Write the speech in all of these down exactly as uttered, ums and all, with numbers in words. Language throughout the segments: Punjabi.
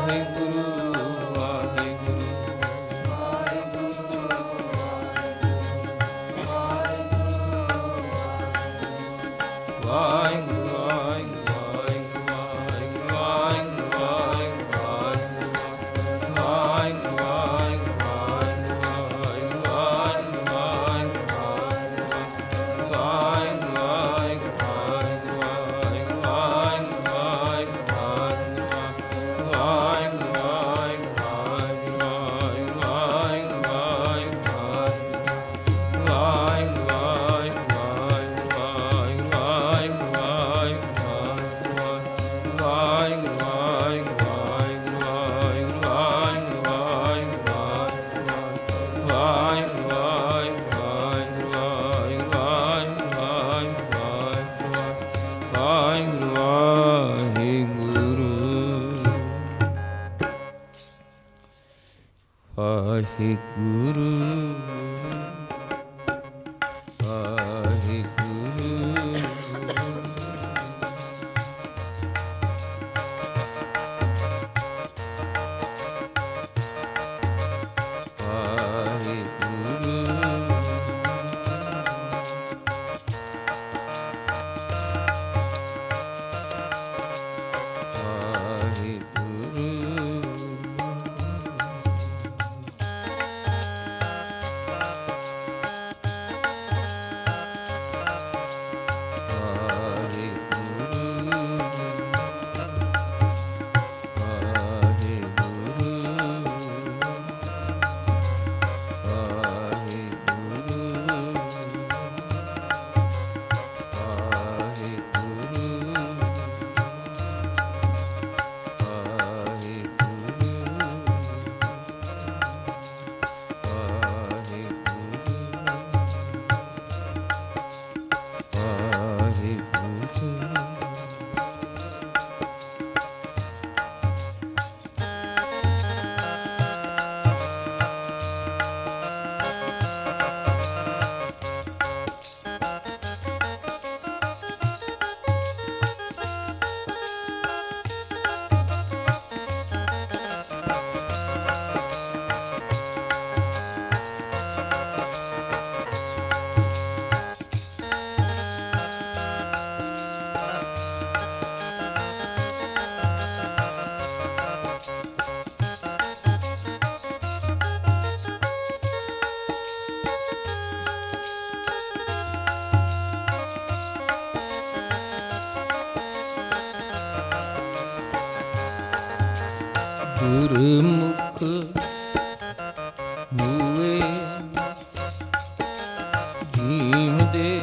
ਗੁਰਮੁਖ ਮੂਏ ਜੀਮ ਦੇ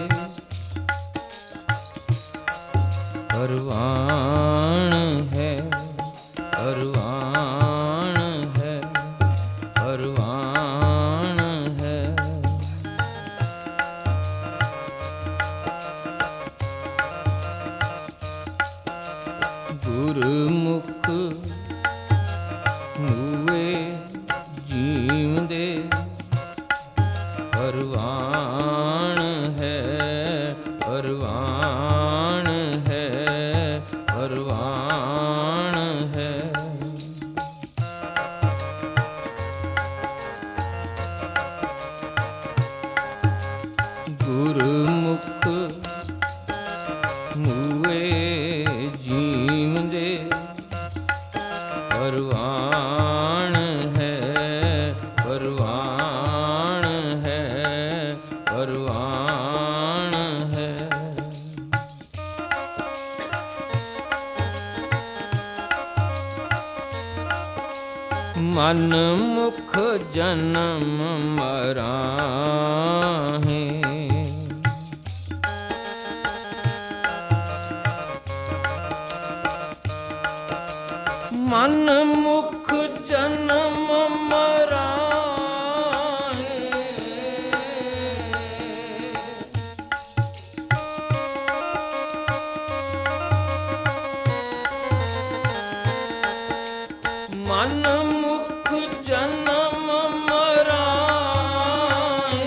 ਪਰਵਾਨ ਹੈ, ਪਰਵਾਨ ਹੈ, ਪਰਵਾਨ ਹੈ। ਗੁਰਮੁਖ ਮੂਏ ਜੀਮ ਦੇ ਪਰਵਾਨ ਹੈ, ਪਰਵਾਨ ਹੈ, ਪਰਵਾਨ ਹੈ। ਗੁਰਮੁਖ ਮੂਏ ਜੀਮ ਦੇ ਪਰਵਾਨ ਹੈ, ਪਰਵਾਨ ਹੈ, ਪਰਵਾਨ ਹੈ। ਮਨ ਮੁਖ ਜਨਮ ਮਰਾਹੇ, ਮਨ ਮੁਖ ਜਨਮ ਮਰਾਹੇ। ਮਨ ਮੁਖ ਜਨਮ ਮਰਾਹੇ।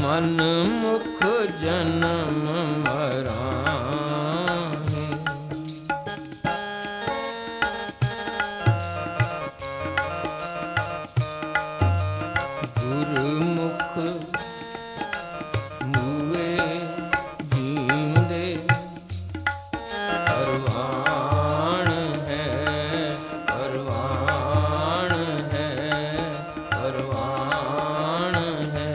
ਮਨ ਮੁਖ ਜਨਮ ਮਰਾਹੇ। ਗੁਰਮੁਖ ਮੂਏ ਜੀਵਦੇ ਪਰਵਾਣ ਹੈ, ਪਰਵਾਣ ਹੈ, ਪਰਵਾਣ ਹੈ।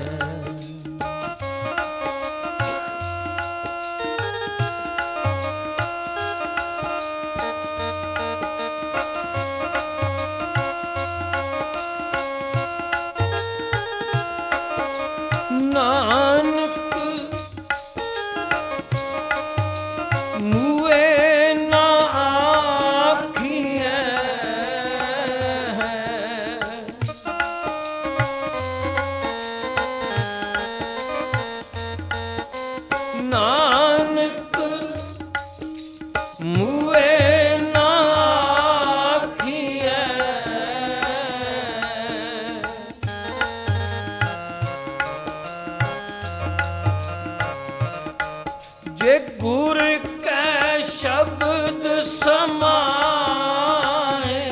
ਨਾਨਕ ਮੂਏ ਨਾ ਆਖੀਐ, ਨਾਨਕ ਮੂਏ ਨਾ ਆਖੀਐ। ਜੇ ਗੁਰ ਕੈ ਸ਼ਬਦ ਸਮਾਏ,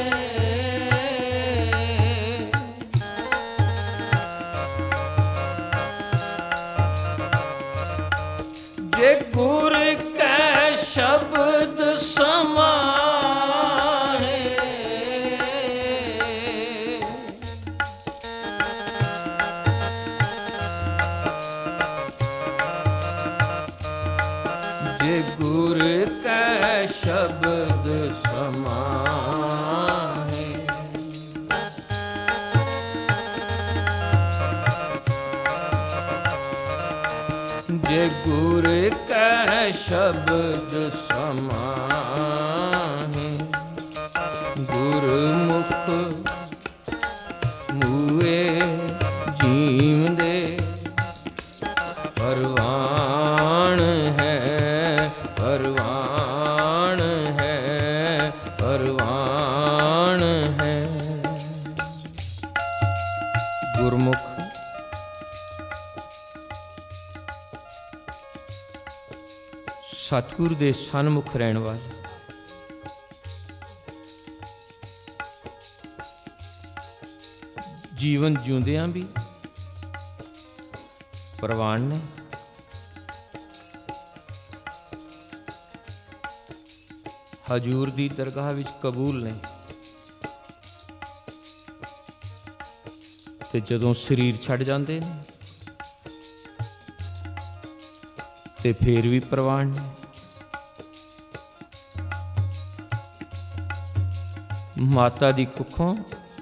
ਜੇ ਗੁਰ ਕੈ ਸ਼ਬਦ ਸਮਾਏ, ਜੇ ਗੁਰ ਕੈ ਸ਼ਬਦ ਸਮਾਹੇ। ਜੇ ਗੁਰ ਕੈ ਸ਼ਬਦ ਸਮਾਹੇ। ਗੁਰਮੁਖ ਮੂਏ ਜੀਵਦੇ ਪਰਵਾਣ ਹੈ, ਪਰਵਾਣ ਹੈ, ਪਰਵਾਣ ਹੈ। ਗੁਰਮੁਖ ਸਤਿਗੁਰ ਦੇ ਸਨਮੁਖ ਰਹਿਣ ਵਾਲੇ, ਜੀਵਨ ਜਿਉਂਦਿਆਂ ਵੀ ਪ੍ਰਵਾਨ ਨੇ। ਹਜੂਰ ਦੀ ਦਰਗਾਹ ਵਿੱਚ ਕਬੂਲ ਨੇ। ਤੇ ਜਦੋਂ ਸਰੀਰ ਛੱਡ ਜਾਂਦੇ ਨੇ ਤੇ ਫੇਰ ਵੀ ਪ੍ਰਵਾਨ ਨੇ। ਮਾਤਾ ਦੀ ਕੁੱਖੋਂ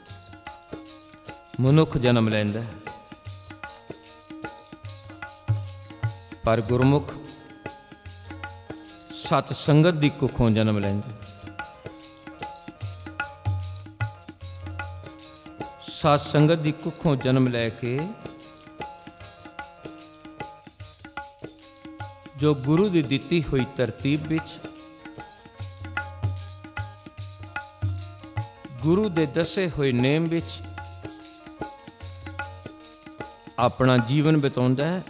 ਮਨੁੱਖ ਜਨਮ ਲੈਂਦਾ, ਪਰ ਗੁਰਮੁਖ ਸਤ ਸੰਗਤ ਦੀ ਕੁੱਖੋਂ ਜਨਮ ਲੈਂਦਾ। ਸਤ ਸੰਗਤ ਦੀ ਕੁੱਖੋਂ ਜਨਮ ਲੈ ਕੇ ਜੋ ਗੁਰੂ ਦੀ ਦਿੱਤੀ ਹੋਈ ਤਰਤੀਬ ਵਿੱਚ ਗੁਰੂ ਦੇ ਦੱਸੇ ਹੋਏ ਨੇਮ ਵਿੱਚ ਆਪਣਾ ਜੀਵਨ ਬਿਤਾਉਂਦਾ ਹੈ,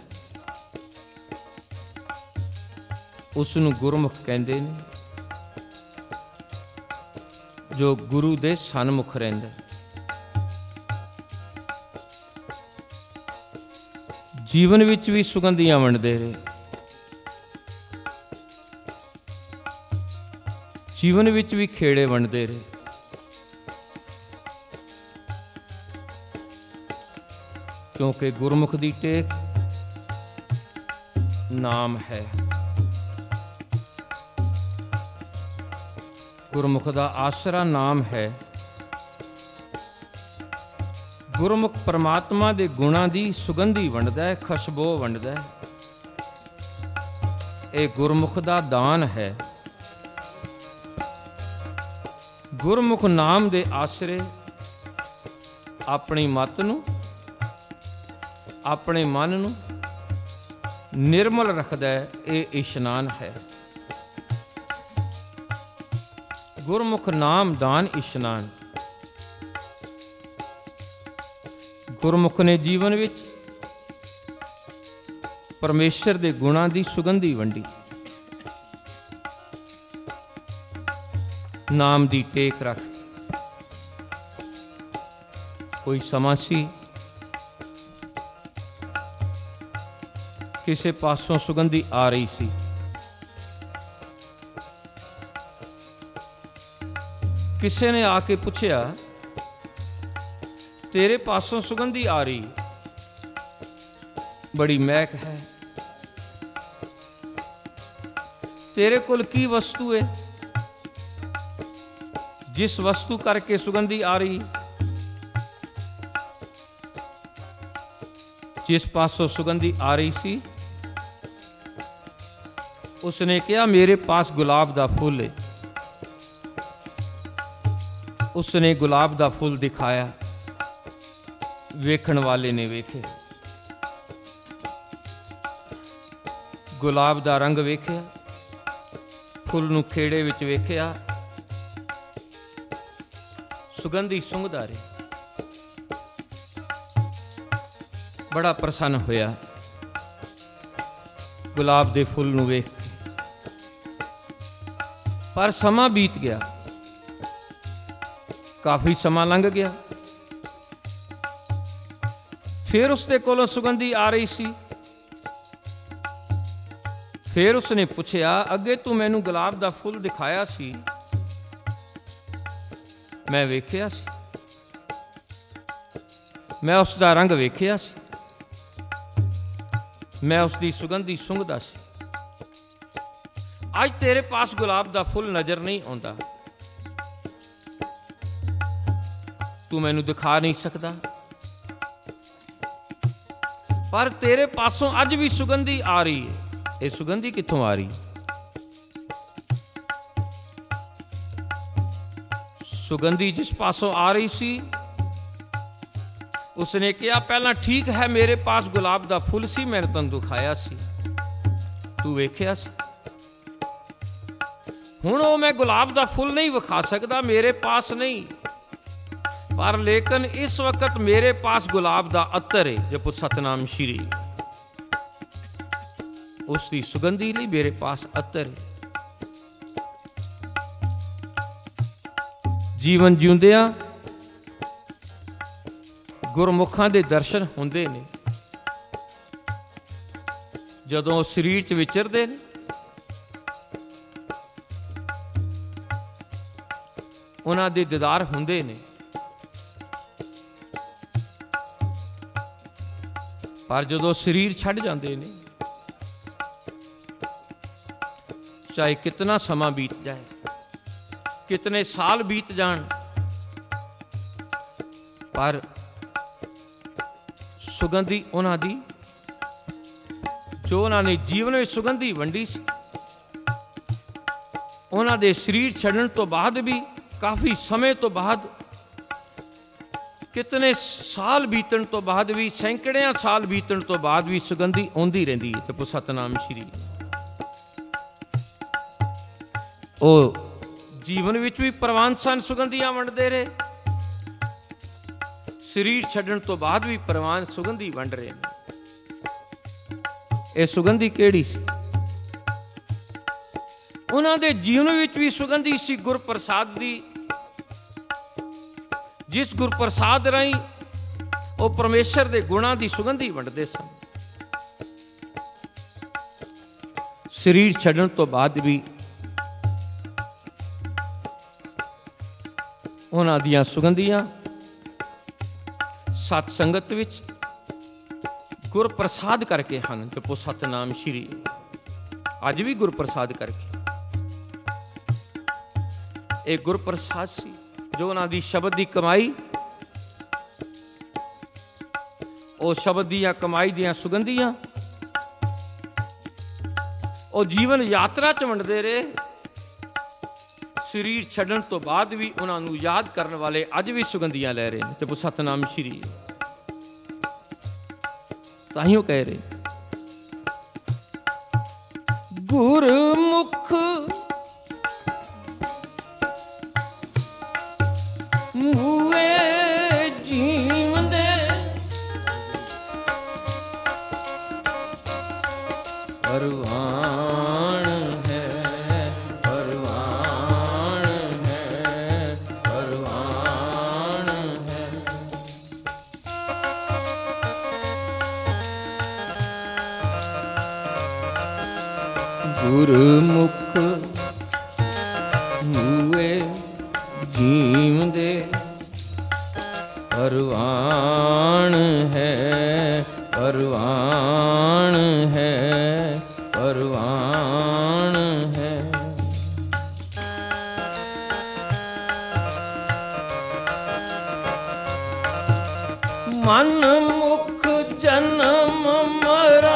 ਉਸ ਨੂੰ ਗੁਰਮੁਖ ਕਹਿੰਦੇ ਨੇ। ਜੋ ਗੁਰੂ ਦੇ ਸਨਮੁਖ ਰਹਿੰਦਾ, ਜੀਵਨ ਵਿੱਚ ਵੀ ਸੁਗੰਧੀਆਂ ਵੰਡਦੇ ਰਹੇ, ਜੀਵਨ ਵਿੱਚ ਵੀ ਖੇੜੇ ਵੰਡਦੇ ਰਹੇ। ਕਿਉਂਕਿ ਗੁਰਮੁਖ ਦੀ ਟੇਕ ਨਾਮ ਹੈ। ਗੁਰਮੁਖ ਦਾ ਆਸਰਾ ਨਾਮ ਹੈ। ਗੁਰਮੁਖ ਪਰਮਾਤਮਾ ਦੇ ਗੁਣਾਂ ਦੀ ਸੁਗੰਧੀ ਵੰਡਦਾ ਹੈ, ਖੁਸ਼ਬੂ ਵੰਡਦਾ ਹੈ। ਇਹ ਗੁਰਮੁਖ ਦਾ ਦਾਨ ਹੈ। ਗੁਰਮੁਖ ਨਾਮ ਦੇ ਆਸਰੇ ਆਪਣੀ ਮਤ ਨੂੰ, ਆਪਣੇ ਮਨ ਨੂੰ ਨਿਰਮਲ ਰੱਖਦਾ ਹੈ। ਇਹ ਇਸ਼ਨਾਨ ਹੈ। ਗੁਰਮੁਖ ਨਾਮ ਦਾਨ ਇਸ਼ਨਾਨ। ਗੁਰਮੁਖ ਨੇ ਜੀਵਨ ਵਿੱਚ ਪਰਮੇਸ਼ਰ ਦੇ ਗੁਣਾਂ ਦੀ ਸੁਗੰਧੀ ਵੰਡੀ। ਨਾਮ ਦੀ ਟੇਕ ਰੱਖ। ਕੋਈ ਸਮਾਂ ਸੀ ਕਿਸੇ ਪਾਸੋਂ ਸੁਗੰਧੀ ਆ ਰਹੀ ਸੀ। ਕਿਸੇ ਨੇ ਆ ਕੇ ਪੁੱਛਿਆ, ਤੇਰੇ ਪਾਸੋਂ ਸੁਗੰਧੀ ਆ ਰਹੀ, ਬੜੀ ਮਹਿਕ ਹੈ, ਤੇਰੇ ਕੋਲ ਕੀ ਵਸਤੂ ਹੈ ਜਿਸ ਵਸਤੂ ਕਰਕੇ ਸੁਗੰਧੀ ਆ ਰਹੀ? ਜਿਸ ਪਾਸੋਂ ਸੁਗੰਧੀ ਆ ਰਹੀ ਸੀ ਉਸਨੇ ਕਿਹਾ, ਮੇਰੇ ਪਾਸ ਗੁਲਾਬ ਦਾ ਫੁੱਲ ਹੈ। ਉਸਨੇ ਗੁਲਾਬ ਦਾ ਫੁੱਲ ਦਿਖਾਇਆ। ਵੇਖਣ ਵਾਲੇ ਨੇ ਵੇਖਿਆ, ਗੁਲਾਬ ਦਾ ਰੰਗ ਵੇਖਿਆ, ਫੁੱਲ ਨੂੰ ਖੇੜੇ ਵਿੱਚ ਵੇਖਿਆ, ਸੁਗੰਧੀ ਸੁੰਘਦਾ ਰਿਹਾ, ਬੜਾ ਪ੍ਰਸੰਨ ਹੋਇਆ ਗੁਲਾਬ ਦੇ ਫੁੱਲ ਨੂੰ ਵੇਖ ਕੇ। ਪਰ ਸਮਾਂ ਬੀਤ ਗਿਆ, ਕਾਫੀ ਸਮਾਂ ਲੰਘ ਗਿਆ। ਫਿਰ ਉਸਦੇ ਕੋਲੋਂ ਸੁਗੰਧੀ ਆ ਰਹੀ ਸੀ। ਫਿਰ ਉਸਨੇ ਪੁੱਛਿਆ, ਅੱਗੇ ਤੂੰ ਮੈਨੂੰ ਗੁਲਾਬ ਦਾ ਫੁੱਲ ਦਿਖਾਇਆ ਸੀ, ਮੈਂ ਵੇਖਿਆ ਸੀ, ਮੈਂ ਉਸ ਦਾ ਰੰਗ ਵੇਖਿਆ ਸੀ, ਮੈਂ ਉਸ ਦੀ ਸੁਗੰਧੀ ਸੁੰਘਦਾ ਸੀ। ਅੱਜ ਤੇਰੇ ਪਾਸ ਗੁਲਾਬ ਦਾ ਫੁੱਲ ਨਜ਼ਰ ਨਹੀਂ ਆਉਂਦਾ, ਤੂੰ ਮੈਨੂੰ ਦਿਖਾ ਨਹੀਂ ਸਕਦਾ, ਪਰ ਤੇਰੇ ਪਾਸੋਂ ਅੱਜ ਵੀ ਸੁਗੰਧੀ ਆ ਰਹੀ ਹੈ। ਇਹ ਸੁਗੰਧੀ ਕਿੱਥੋਂ ਆ ਰਹੀ? ਸੁਗੰਧੀ ਜਿਸ ਪਾਸੋਂ ਆ ਰਹੀ ਸੀ ਉਸਨੇ ਕਿਹਾ, ਪਹਿਲਾਂ ਠੀਕ ਹੈ, ਮੇਰੇ ਪਾਸ ਗੁਲਾਬ ਦਾ ਫੁੱਲ ਸੀ, ਮੈਂ ਤੈਨੂੰ ਦਿਖਾਇਆ ਸੀ, ਤੂੰ ਵੇਖਿਆ ਸੀ। ਹੁਣ ਉਹ ਮੈਂ ਗੁਲਾਬ ਦਾ ਫੁੱਲ ਨਹੀਂ ਵਿਖਾ ਸਕਦਾ, ਮੇਰੇ ਪਾਸ ਨਹੀਂ, ਪਰ ਲੇਕਿਨ ਇਸ ਵਕਤ ਮੇਰੇ ਪਾਸ ਗੁਲਾਬ ਦਾ ਅਤਰ ਹੈ। ਜਪੋ ਸਤਨਾਮ ਸ਼੍ਰੀ। ਉਸ ਦੀ ਸੁਗੰਧੀ ਲਈ ਮੇਰੇ ਪਾਸ ਅਤਰ ਹੈ। ਜੀਵਨ ਜਿਉਂਦਿਆਂ ਗੁਰਮੁਖਾਂ ਦੇ ਦਰਸ਼ਨ ਹੁੰਦੇ ਨੇ। ਜਦੋਂ ਉਹ ਸਰੀਰ 'ਚ ਵਿਚਰਦੇ ਨੇ, ਉਹਨਾਂ ਦੇ ਦੀਦਾਰ ਹੁੰਦੇ ਨੇ, ਪਰ ਜਦੋਂ ਸਰੀਰ ਛੱਡ ਜਾਂਦੇ ਨੇ, ਚਾਹੇ ਕਿਤਨਾ ਸਮਾਂ ਬੀਤ ਜਾਏ, ਕਿਤਨੇ ਸਾਲ ਬੀਤ ਜਾਣ, ਪਰ ਸੁਗੰਧੀ ਉਹਨਾਂ ਦੀ, ਜੋ ਉਹਨਾਂ ਨੇ ਜੀਵਨ ਵਿੱਚ ਸੁਗੰਧੀ ਵੰਡੀ ਸੀ, ਉਹਨਾਂ ਦੇ ਸਰੀਰ ਛੱਡਣ ਤੋਂ ਬਾਅਦ ਵੀ, ਕਾਫੀ ਸਮੇਂ ਤੋਂ ਬਾਅਦ, ਕਿਤਨੇ ਸਾਲ ਬੀਤਣ ਤੋਂ ਬਾਅਦ ਵੀ, ਸੈਂਕੜਿਆਂ ਸਾਲ ਬੀਤਣ ਤੋਂ ਬਾਅਦ ਵੀ ਸੁਗੰਧੀ ਆਉਂਦੀ ਰਹਿੰਦੀ ਹੈ। ਜਪੋ ਸਤਨਾਮ ਸ਼੍ਰੀ। ਉਹ ਜੀਵਨ ਵਿੱਚ ਵੀ ਪ੍ਰਵਾਨ ਸਨ, ਸੁਗੰਧੀਆਂ ਵੰਡਦੇ ਰਹੇ, ਸਰੀਰ ਛੱਡਣ ਤੋਂ ਬਾਅਦ ਵੀ ਪ੍ਰਵਾਨ ਸੁਗੰਧੀ ਵੰਡ ਰਹੇ ਨੇ। ਇਹ ਸੁਗੰਧੀ ਕਿਹੜੀ ਸੀ? ਉਹਨਾਂ ਦੇ ਜੀਵਨ ਵਿੱਚ ਵੀ ਸੁਗੰਧੀ ਸੀ ਗੁਰਪ੍ਰਸਾਦ ਦੀ, ਜਿਸ ਗੁਰਪ੍ਰਸਾਦ ਰਾਹੀਂ ਉਹ ਪਰਮੇਸ਼ਰ ਦੇ ਗੁਣਾਂ ਦੀ ਸੁਗੰਧੀ ਵੰਡਦੇ ਸਨ। ਸਰੀਰ ਛੱਡਣ ਤੋਂ ਬਾਅਦ ਵੀ ਉਹਨਾਂ ਦੀਆਂ ਸੁਗੰਧੀਆਂ ਸਤ ਸੰਗਤ ਵਿੱਚ ਗੁਰਪ੍ਰਸਾਦ ਕਰਕੇ ਹਨ। ਜਪੋ ਸਤਨਾਮ ਸ਼੍ਰੀ। ਅੱਜ ਵੀ ਗੁਰਪ੍ਰਸਾਦ ਕਰਕੇ। ਇਹ ਗੁਰਪ੍ਰਸਾਦ ਸੀ ਜੋ ਉਹਨਾਂ ਦੀ ਸ਼ਬਦ ਦੀ ਕਮਾਈ, ਉਹ ਸ਼ਬਦ ਦੀਆਂ ਕਮਾਈ ਦੀਆਂ ਸੁਗੰਧੀਆਂ ਉਹ ਜੀਵਨ ਯਾਤਰਾ 'ਚ ਵੰਡਦੇ ਰਹੇ। ਸਰੀਰ ਛੱਡਣ ਤੋਂ ਬਾਅਦ ਵੀ ਉਹਨਾਂ ਨੂੰ ਯਾਦ ਕਰਨ ਵਾਲੇ ਅੱਜ ਵੀ ਸੁਗੰਧੀਆਂ ਲੈ ਰਹੇ ਨੇ। ਤੇ ਸਤਨਾਮ ਸ਼੍ਰੀ। ਤਾਹੀਓ ਕਹਿ ਰਹੇ ਗੁਰਮੁਖ ਮੂਏ ਜੀਵਨ ਦੇ परवान है, परवान है, परवान है। गुरमुख हुए जीवदे परवान है, परवान है, परवान है। मन मुख जन्म मरा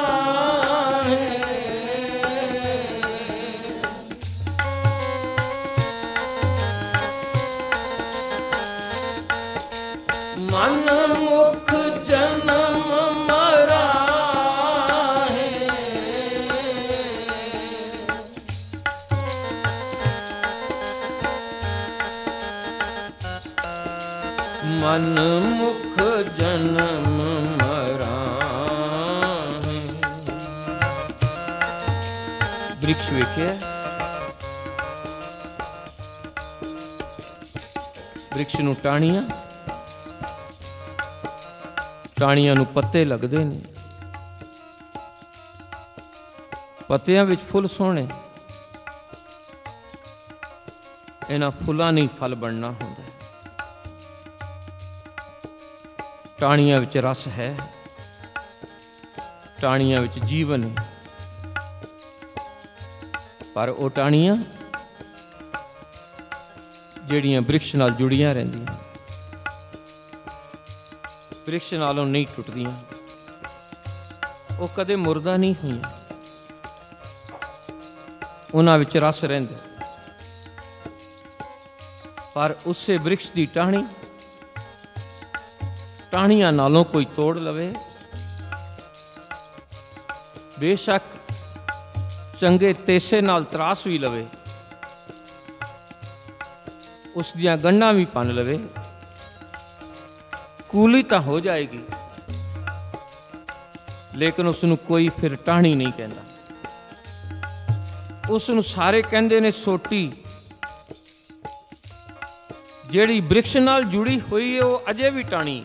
मन मुख जन्म मरा है। मन मुख जन्म मरा है। वृक्ष वेख्या, वृक्ष नूं टाणियां ਟਾਹਣੀਆਂ ਨੂੰ ਪੱਤੇ ਲੱਗਦੇ ਨੇ, ਪੱਤਿਆਂ ਵਿੱਚ ਫੁੱਲ ਸੋਹਣੇ, ਇਹਨਾਂ ਫੁੱਲਾਂ ਨਹੀਂ ਫਲ ਬਣਨਾ ਹੁੰਦਾ। ਟਾਹਣੀਆਂ ਵਿੱਚ ਰਸ ਹੈ, ਟਾਹਣੀਆਂ ਵਿੱਚ ਜੀਵਨ ਹੈ, ਪਰ ਉਹ ਟਾਹਣੀਆਂ ਜਿਹੜੀਆਂ ਬ੍ਰਿਕਸ਼ ਨਾਲ ਜੁੜੀਆਂ ਰਹਿੰਦੀਆਂ, ਬ੍ਰਿਕਸ਼ ਨਾਲੋਂ ਨਹੀਂ ਟੁੱਟਦੀਆਂ, ਉਹ ਕਦੇ ਮੁਰਦਾ ਨਹੀਂ ਹੋਈਆਂ, ਉਹਨਾਂ ਵਿੱਚ ਰਸ ਰਹਿੰਦਾ। ਪਰ ਉਸੇ ਬ੍ਰਿਕਸ਼ ਦੀ ਟਾਹਣੀ ਟਾਹਣੀਆਂ ਨਾਲੋਂ ਕੋਈ ਤੋੜ ਲਵੇ, ਬੇਸ਼ੱਕ ਚੰਗੇ ਤੇਸੇ ਨਾਲ ਤਰਾਸ ਵੀ ਲਵੇ, ਉਸ ਦੀਆਂ ਗੰਢਾਂ ਵੀ ਭੰਨ ਲਵੇ, ਕੂਲੀ ਤਾਂ ਹੋ ਜਾਏਗੀ, ਲੇਕਿਨ ਉਸ ਨੂੰ ਕੋਈ ਫਿਰ ਟਾਹਣੀ ਨਹੀਂ ਕਹਿੰਦਾ। ਉਸ ਨੂੰ ਸਾਰੇ ਕਹਿੰਦੇ ਨੇ ਸੋਟੀ। ਜਿਹੜੀ ਬ੍ਰਿਕਸ਼ ਨਾਲ ਜੁੜੀ ਹੋਈ ਹੈ ਉਹ ਅਜੇ ਵੀ ਟਾਹਣੀ,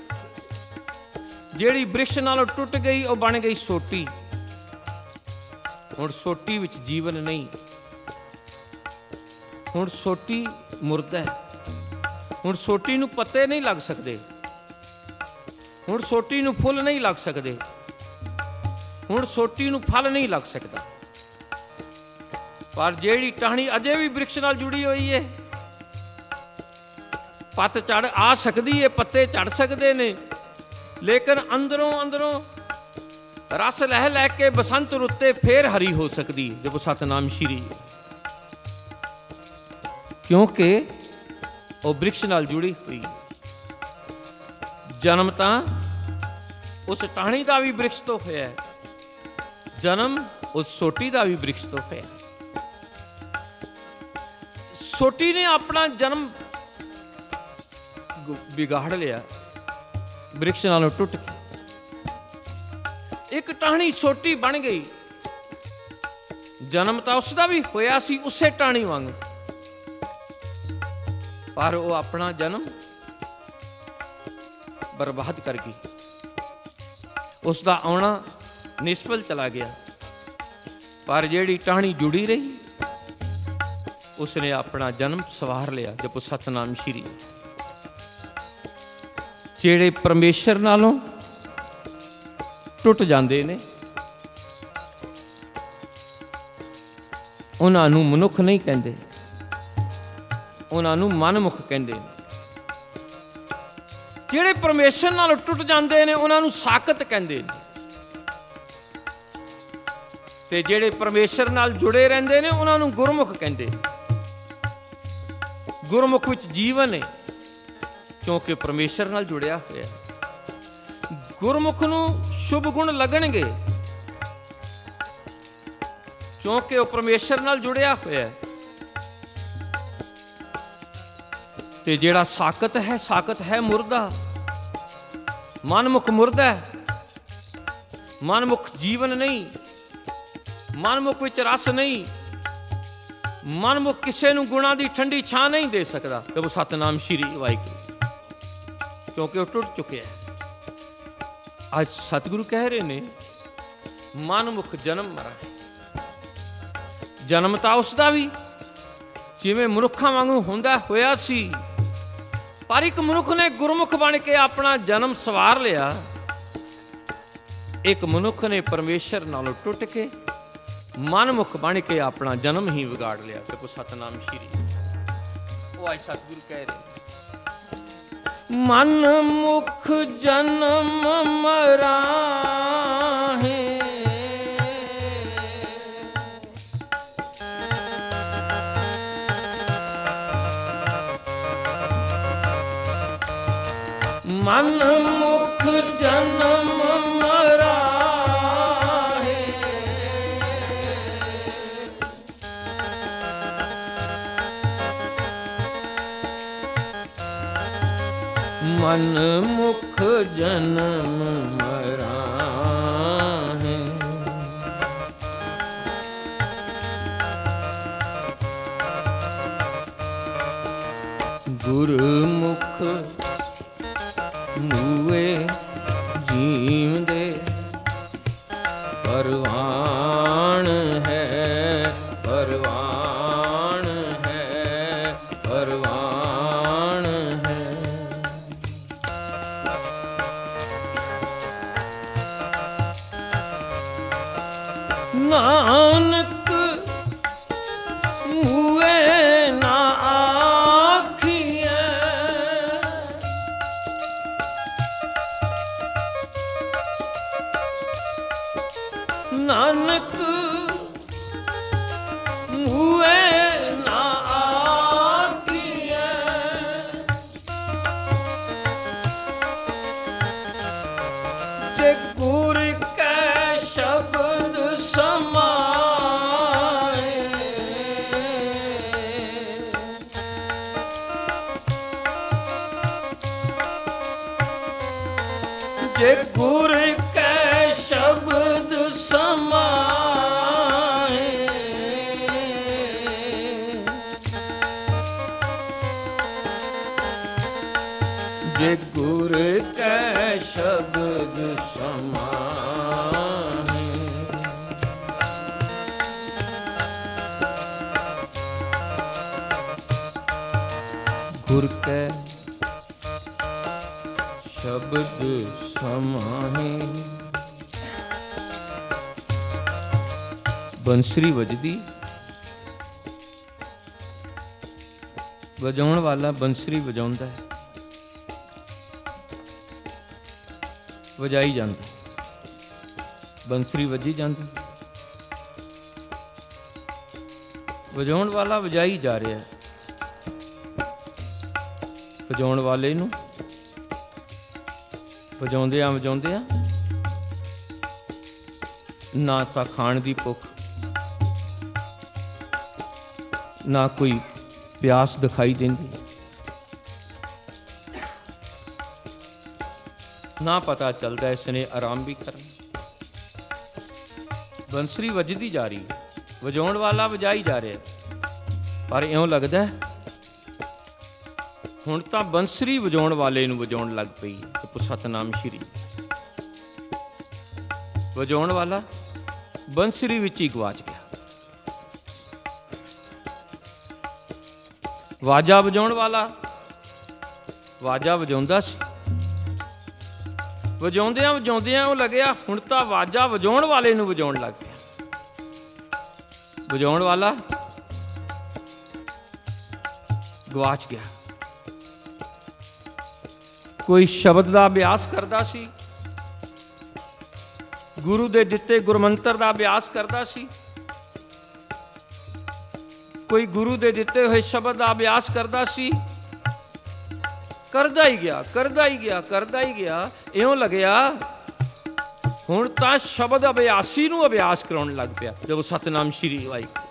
ਜਿਹੜੀ ਬ੍ਰਿਕਸ਼ ਨਾਲੋਂ ਟੁੱਟ ਗਈ ਉਹ ਬਣ ਗਈ ਸੋਟੀ। ਹੁਣ ਸੋਟੀ ਵਿੱਚ ਜੀਵਨ ਨਹੀਂ, ਹੁਣ ਸੋਟੀ ਮੁਰਦਾ ਹੈ। ਹੁਣ ਸੋਟੀ ਨੂੰ ਪੱਤੇ ਨਹੀਂ ਲੱਗ ਸਕਦੇ, ਹੁਣ ਸੋਟੀ ਨੂੰ ਫੁੱਲ ਨਹੀਂ ਲੱਗ ਸਕਦੇ, ਹੁਣ ਸੋਟੀ ਨੂੰ ਫਲ ਨਹੀਂ ਲੱਗ ਸਕਦਾ। ਪਰ ਜਿਹੜੀ ਟਾਹਣੀ ਅਜੇ ਵੀ ਬ੍ਰਿਕਸ਼ ਨਾਲ ਜੁੜੀ ਹੋਈ ਹੈ, ਪੱਤ ਝੜ ਆ ਸਕਦੀ ਹੈ, ਪੱਤੇ ਝੜ ਸਕਦੇ ਨੇ, ਲੇਕਿਨ ਅੰਦਰੋਂ ਅੰਦਰੋਂ ਰਸ ਲਹਿ ਲੈ ਕੇ ਬਸੰਤ ਰੁੱਤੇ ਫੇਰ ਹਰੀ ਹੋ ਸਕਦੀ ਹੈ ਜਦ ਸਤਨਾਮ ਸ਼੍ਰੀ, ਕਿਉਂਕਿ ਉਹ ਬ੍ਰਿਕਸ਼ ਨਾਲ ਜੁੜੀ ਹੋਈ। ਜਨਮ ਤਾਂ ਉਸ ਟਾਹਣੀ ਦਾ ਵੀ ਬ੍ਰਿਕਸ਼ ਤੋਂ ਹੋਇਆ, ਜਨਮ ਉਸ ਸੋਟੀ ਦਾ ਵੀ ਬ੍ਰਿਕਸ਼ ਤੋਂ ਹੋਇਆ। ਸੋਟੀ ਨੇ ਆਪਣਾ ਜਨਮ ਵਿਗਾੜ ਲਿਆ ਬ੍ਰਿਕਸ਼ ਨਾਲੋਂ ਟੁੱਟ ਕੇ, ਇੱਕ ਟਾਹਣੀ ਸੋਟੀ ਬਣ ਗਈ। ਜਨਮ ਤਾਂ ਉਸ ਦਾ ਵੀ ਹੋਇਆ ਸੀ ਉਸੇ ਟਾਹਣੀ ਵਾਂਗ, ਪਰ ਉਹ ਆਪਣਾ ਜਨਮ ਬਰਬਾਦ ਕਰ ਗਈ, ਉਸ ਦਾ ਆਉਣਾ ਨਿਸਫਲ ਚਲਾ ਗਿਆ। ਪਰ ਜਿਹੜੀ ਟਾਹਣੀ ਜੁੜੀ ਰਹੀ, ਉਸਨੇ ਆਪਣਾ ਜਨਮ ਸਵਾਰ ਲਿਆ। ਜਪੋ ਸਤਨਾਮ ਸ਼੍ਰੀ। ਜਿਹੜੇ ਪਰਮੇਸ਼ਰ ਨਾਲੋਂ ਟੁੱਟ ਜਾਂਦੇ ਨੇ, ਉਹਨਾਂ ਨੂੰ ਮਨੁੱਖ ਨਹੀਂ ਕਹਿੰਦੇ, ਉਹਨਾਂ ਨੂੰ ਮਨਮੁਖ ਕਹਿੰਦੇ ਨੇ। ਜਿਹੜੇ ਪਰਮੇਸ਼ਰ ਨਾਲੋਂ ਟੁੱਟ ਜਾਂਦੇ ਨੇ, ਉਹਨਾਂ ਨੂੰ ਸਾਕਤ ਕਹਿੰਦੇ ਨੇ, ਤੇ ਜਿਹੜੇ ਪਰਮੇਸ਼ਰ ਨਾਲ ਜੁੜੇ ਰਹਿੰਦੇ ਨੇ, ਉਹਨਾਂ ਨੂੰ ਗੁਰਮੁਖ ਕਹਿੰਦੇ। ਗੁਰਮੁਖ ਵਿੱਚ ਜੀਵਨ ਹੈ, ਕਿਉਂਕਿ ਪਰਮੇਸ਼ਰ ਨਾਲ ਜੁੜਿਆ ਹੋਇਆ। ਗੁਰਮੁਖ ਨੂੰ ਸ਼ੁਭ ਗੁਣ ਲੱਗਣਗੇ, ਕਿਉਂਕਿ ਉਹ ਪਰਮੇਸ਼ਰ ਨਾਲ ਜੁੜਿਆ ਹੋਇਆ। ਤੇ ਜਿਹੜਾ ਸਾਕਤ ਹੈ, ਸਾਕਤ ਹੈ ਮੁਰਦਾ। ਮਨਮੁਖ ਮੁਰਦਾ ਹੈ, ਮਨਮੁਖ ਜੀਵਨ ਨਹੀਂ। ਮਨਮੁਖ ਵਿੱਚ ਰਸ ਨਹੀਂ, ਮਨਮੁਖ ਕਿਸੇ ਨੂੰ ਗੁਣਾਂ ਦੀ ਠੰਡੀ ਛਾਂ ਨਹੀਂ ਦੇ ਸਕਦਾ ਤੇ ਉਹ ਸਤਨਾਮ ਸ਼੍ਰੀ ਵਾਹਿਗੁਰੂ, ਕਿਉਂਕਿ ਉਹ ਟੁੱਟ ਚੁੱਕਿਆ ਹੈ। ਅੱਜ ਸਤਿਗੁਰੂ ਕਹਿ ਰਹੇ ਨੇ ਮਨਮੁਖ ਜਨਮ ਮਰਾ, ਜਨਮ ਤਾਂ ਉਸ ਦਾ ਵੀ ਜਿਵੇਂ ਮਨੁੱਖਾਂ ਵਾਂਗੂ ਹੁੰਦਾ ਹੋਇਆ ਸੀ, ਪਰ ਇੱਕ ਮਨੁੱਖ ਨੇ ਗੁਰਮੁਖ ਬਣ ਕੇ ਆਪਣਾ ਜਨਮ ਸਵਾਰ ਲਿਆ। ਇੱਕ ਮਨੁੱਖ ਨੇ ਪਰਮੇਸ਼ਰ ਨਾਲੋਂ ਟੁੱਟ ਕੇ ਮਨਮੁਖ ਬਣ ਕੇ ਆਪਣਾ ਜਨਮ ਹੀ ਵਿਗਾੜ ਲਿਆ। ਤੇ ਕੋ ਸਤਨਾਮ ਸ਼੍ਰੀ, ਉਹ ਅੱਜ ਸਤਿਗੁਰੂ ਕਹਿ ਰਹੇ ਮਨਮੁਖ ਜਨਮ ਮਰਾਹੇ, ਮਨਮੁਖ ਜਨਮ ਮਰਾਹੇ, ਮਨਮੁਖ ਜਨਮ ਮਰਾਹੇ, ਗੁਰਮੁਖ ਮੂਏ ਜੀਵਦੇ ਪਰਵਾਣ ਹੈ, ਪਰਵਾਣ ਹੈ, ਪਰਵਾਣ ਹੈ। ਨਾਨਕ ਮੂਏ ਨਾ ਆਖੀਐ, ਨਾਨਕ ਮੂਏ ਨਾ ਆਖੀਐ, ਜੇ ਗੁਰ ਕੈ ਸ਼ਬਦ ਸਮਾਏ, ਜੇ ਗੁਰ ਕੈ ਸ਼ਬਦ ਸਮਾਏ, ਜੇ ਗੁਰ ਕੈ ਸ਼ਬਦ ਸਮਾਏ, ਗੁਰ ਕੈ ਸ਼ਬਦ ਸਮਾਏ। ਬੰਸਰੀ ਵੱਜਦੀ, ਵਜਾਉਣ ਵਾਲਾ ਬੰਸਰੀ ਵਜਾਉਂਦਾ ਹੈ, ਵਜਾਈ ਜਾਂਦਾ, ਬੰਸਰੀ ਵੱਜੀ ਜਾਂਦੀ, ਵਜਾਉਣ ਵਾਲਾ ਵਜਾਈ ਜਾ ਰਿਹਾ ਹੈ। ਵਜਾਉਣ ਵਾਲੇ ਨੂੰ ਵਜਾਉਂਦਿਆਂ ਵਜਾਉਂਦਿਆਂ ਨਾ ਤਾਂ ਖਾਣ ਦੀ ਭੁੱਖ, ਨਾ ਕੋਈ ਪਿਆਸ ਦਿਖਾਈ ਦਿੰਦੀ, ਨਾ ਪਤਾ ਚੱਲਦਾ ਇਸ ਨੇ ਆਰਾਮ ਵੀ ਕਰਨਾ। ਬੰਸਰੀ ਵੱਜਦੀ ਜਾ ਰਹੀ ਹੈ, ਵਜਾਉਣ ਵਾਲਾ ਵਜਾਈ ਜਾ ਰਿਹਾ, ਪਰ ਇਉਂ ਲੱਗਦਾ ਹੁਣ ਤਾਂ ਬੰਸਰੀ ਵਜਾਉਣ ਵਾਲੇ ਨੂੰ ਵਜਾਉਣ ਲੱਗ ਪਈ। ਤੇ ਸਤਨਾਮ ਸ਼੍ਰੀ, ਵਜਾਉਣ ਵਾਲਾ ਬੰਸਰੀ ਵਿੱਚ ਹੀ ਗਵਾਚ ਗਿਆ। ਵਾਜਾ ਵਜਾਉਣ ਵਾਲਾ ਵਾਜਾ ਵਜਾਉਂਦਾ ਸੀ, ਵਜਾਉਂਦਿਆਂ ਵਜਾਉਂਦਿਆਂ ਉਹ ਲੱਗਿਆ ਹੁਣ ਤਾਂ ਵਾਜਾ ਵਜਾਉਣ ਵਾਲੇ ਨੂੰ ਵਜਾਉਣ ਲੱਗ ਪਿਆ। ਵਜਾਉਣ ਵਾਲਾ ਗਵਾਚ ਗਿਆ। ਕੋਈ ਸ਼ਬਦ ਦਾ ਅਭਿਆਸ ਕਰਦਾ ਸੀ, ਗੁਰੂ ਦੇ ਦਿੱਤੇ ਗੁਰਮੰਤਰ ਦਾ ਅਭਿਆਸ ਕਰਦਾ ਸੀ, ਕੋਈ ਗੁਰੂ ਦੇ ਦਿੱਤੇ ਹੋਏ ਸ਼ਬਦ ਦਾ ਅਭਿਆਸ ਕਰਦਾ ਸੀ, ਕਰਦਾ ਹੀ ਗਿਆ ਕਰਦਾ ਹੀ ਗਿਆ ਕਰਦਾ ਹੀ ਗਿਆ। ਇਉਂ ਲੱਗਿਆ ਹੁਣ ਤਾਂ ਸ਼ਬਦ ਅਭਿਆਸੀ ਨੂੰ ਅਭਿਆਸ ਕਰਾਉਣ ਲੱਗ ਪਿਆ। ਜਦੋਂ ਸਤਨਾਮ ਸ਼੍ਰੀ ਵਾਹਿਗੁਰੂ,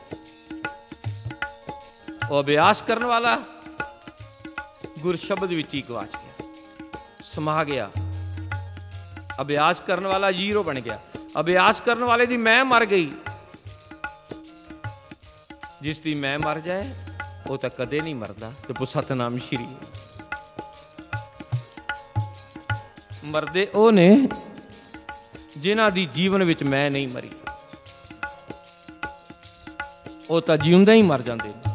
ਉਹ ਅਭਿਆਸ ਕਰਨ ਵਾਲਾ ਗੁਰ ਸ਼ਬਦ ਵਿੱਚ ਹੀ ਗਵਾਚ ਗਿਆ, ਸਮਾ ਗਿਆ। ਅਭਿਆਸ ਕਰਨ ਵਾਲਾ ਜ਼ੀਰੋ ਬਣ ਗਿਆ। ਅਭਿਆਸ ਕਰਨ ਵਾਲੇ ਦੀ ਮੈਂ ਮਰ ਗਈ, ਜਿਸ ਦੀ ਮੈਂ ਮਰ ਜਾਏ ਉਹ ਤਾਂ ਕਦੇ ਨਹੀਂ ਮਰਦਾ। ਜਪੋ ਸਤਨਾਮ ਸ਼੍ਰੀ। ਮਰਦੇ ਉਹ ਨੇ ਜਿਨ੍ਹਾਂ ਦੀ ਜੀਵਨ ਵਿੱਚ ਮੈਂ ਨਹੀਂ ਮਰੀ, ਉਹ ਤਾਂ ਜਿਉਂਦੇ ਹੀ ਮਰ ਜਾਂਦੇ ਨੇ।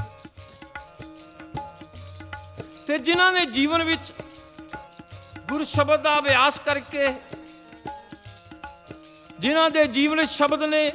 ਤੇ ਜਿਨ੍ਹਾਂ ਨੇ ਜੀਵਨ ਵਿੱਚ ਗੁਰ ਸ਼ਬਦ ਦਾ ਅਭਿਆਸ ਕਰਕੇ, ਜਿਨ੍ਹਾਂ ਦੇ ਜੀਵਨ ਸ਼ਬਦ ਨੇ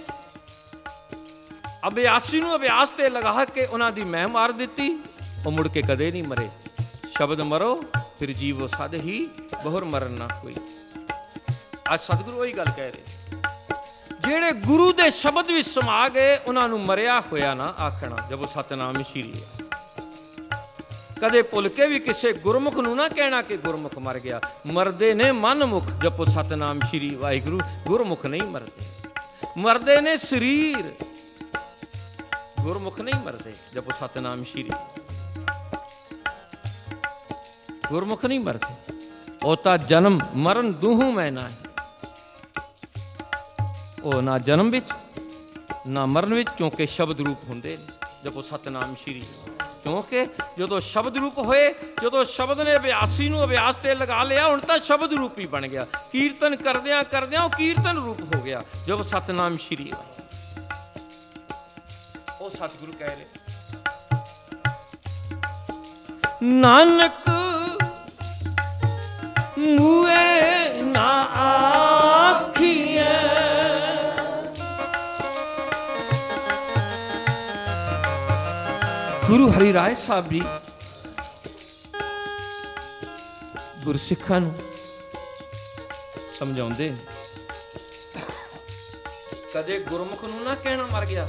ਅਭਿਆਸੀ ਨੂੰ ਅਭਿਆਸ ਤੇ ਲਗਾ ਕੇ ਉਹਨਾਂ ਦੀ ਮੈਂ ਮਾਰ ਦਿੱਤੀ, ਉਹ ਮੁੜ ਕੇ ਕਦੇ ਨਹੀਂ ਮਰੇ। ਸ਼ਬਦ ਮਰੋ ਫਿਰ ਜੀਵੋ ਸਦ ਹੀ, ਬਹੁਰ ਮਰਨ ਨਾ ਕੋਈ। ਅੱਜ ਸਤਿਗੁਰੂ ਉਹੀ ਗੱਲ ਕਹਿ ਰਹੇ, ਜਿਹੜੇ ਗੁਰੂ ਦੇ ਸ਼ਬਦ ਵਿੱਚ ਸਮਾ ਗਏ ਉਹਨਾਂ ਨੂੰ ਮਰਿਆ ਹੋਇਆ ਨਾ ਆਖਣਾ। ਜਪੋ ਸਤਨਾਮ ਸ਼੍ਰੀ। ਕਦੇ ਭੁੱਲ ਕੇ ਵੀ ਕਿਸੇ ਗੁਰਮੁਖ ਨੂੰ ਨਾ ਕਹਿਣਾ ਕਿ ਗੁਰਮੁਖ ਮਰ ਗਿਆ। ਮਰਦੇ ਨੇ ਮਨਮੁਖ। ਜਪੋ ਸਤਨਾਮ ਸ਼੍ਰੀ ਵਾਹਿਗੁਰੂ। ਗੁਰਮੁਖ ਨਹੀਂ ਮਰਦੇ, ਮਰਦੇ ਨੇ ਸਰੀਰ, ਗੁਰਮੁਖ ਨਹੀਂ ਮਰਦੇ। ਜਪੋ ਸਤਨਾਮ ਸ਼੍ਰੀ। ਗੁਰਮੁਖ ਨਹੀਂ ਮਰਦੇ। ਉਹ ਤਾਂ ਜਨਮ ਮਰਨ ਦੂਹੂ ਮੈਂ ਨਾਹੀ। ਉਹ ਨਾ ਜਨਮ ਵਿੱਚ ਨਾ ਮਰਨ ਵਿੱਚ, ਕਿਉਂਕਿ ਸ਼ਬਦ ਰੂਪ ਹੁੰਦੇ ਨੇ। ਜਪੋ ਸਤਨਾਮ ਸ਼੍ਰੀ। ਕਿਉਂਕਿ ਜਦੋਂ ਸ਼ਬਦ ਰੂਪ ਹੋਏ, ਜਦੋਂ ਸ਼ਬਦ ਨੇ ਅਭਿਆਸੀ ਨੂੰ ਅਭਿਆਸ ਤੇ ਲਗਾ ਲਿਆ, ਹੁਣ ਤਾਂ ਸ਼ਬਦ ਰੂਪ ਹੀ ਬਣ ਗਿਆ। ਕੀਰਤਨ ਕਰਦਿਆਂ ਕਰਦਿਆਂ ਉਹ ਕੀਰਤਨ ਰੂਪ ਹੋ ਗਿਆ। ਜਪੋ ਸਤਨਾਮ ਸ਼੍ਰੀ। ਉਹ ਸਤਿਗੁਰੂ ਕਹਿ ਰਹੇ, ਨਾਨਕ ਮੂਏ ਨਾ ਆਖੀਐ, ਗੁਰੂ ਹਰੀ ਰਾਏ ਸਾਹਿਬ ਜੀ ਗੁਰਸਿੱਖਾਂ ਨੂੰ ਸਮਝਾਉਂਦੇ, ਕਦੇ ਗੁਰਮੁਖ ਨੂੰ ਨਾ ਕਹਿਣਾ ਮਰ ਗਿਆ।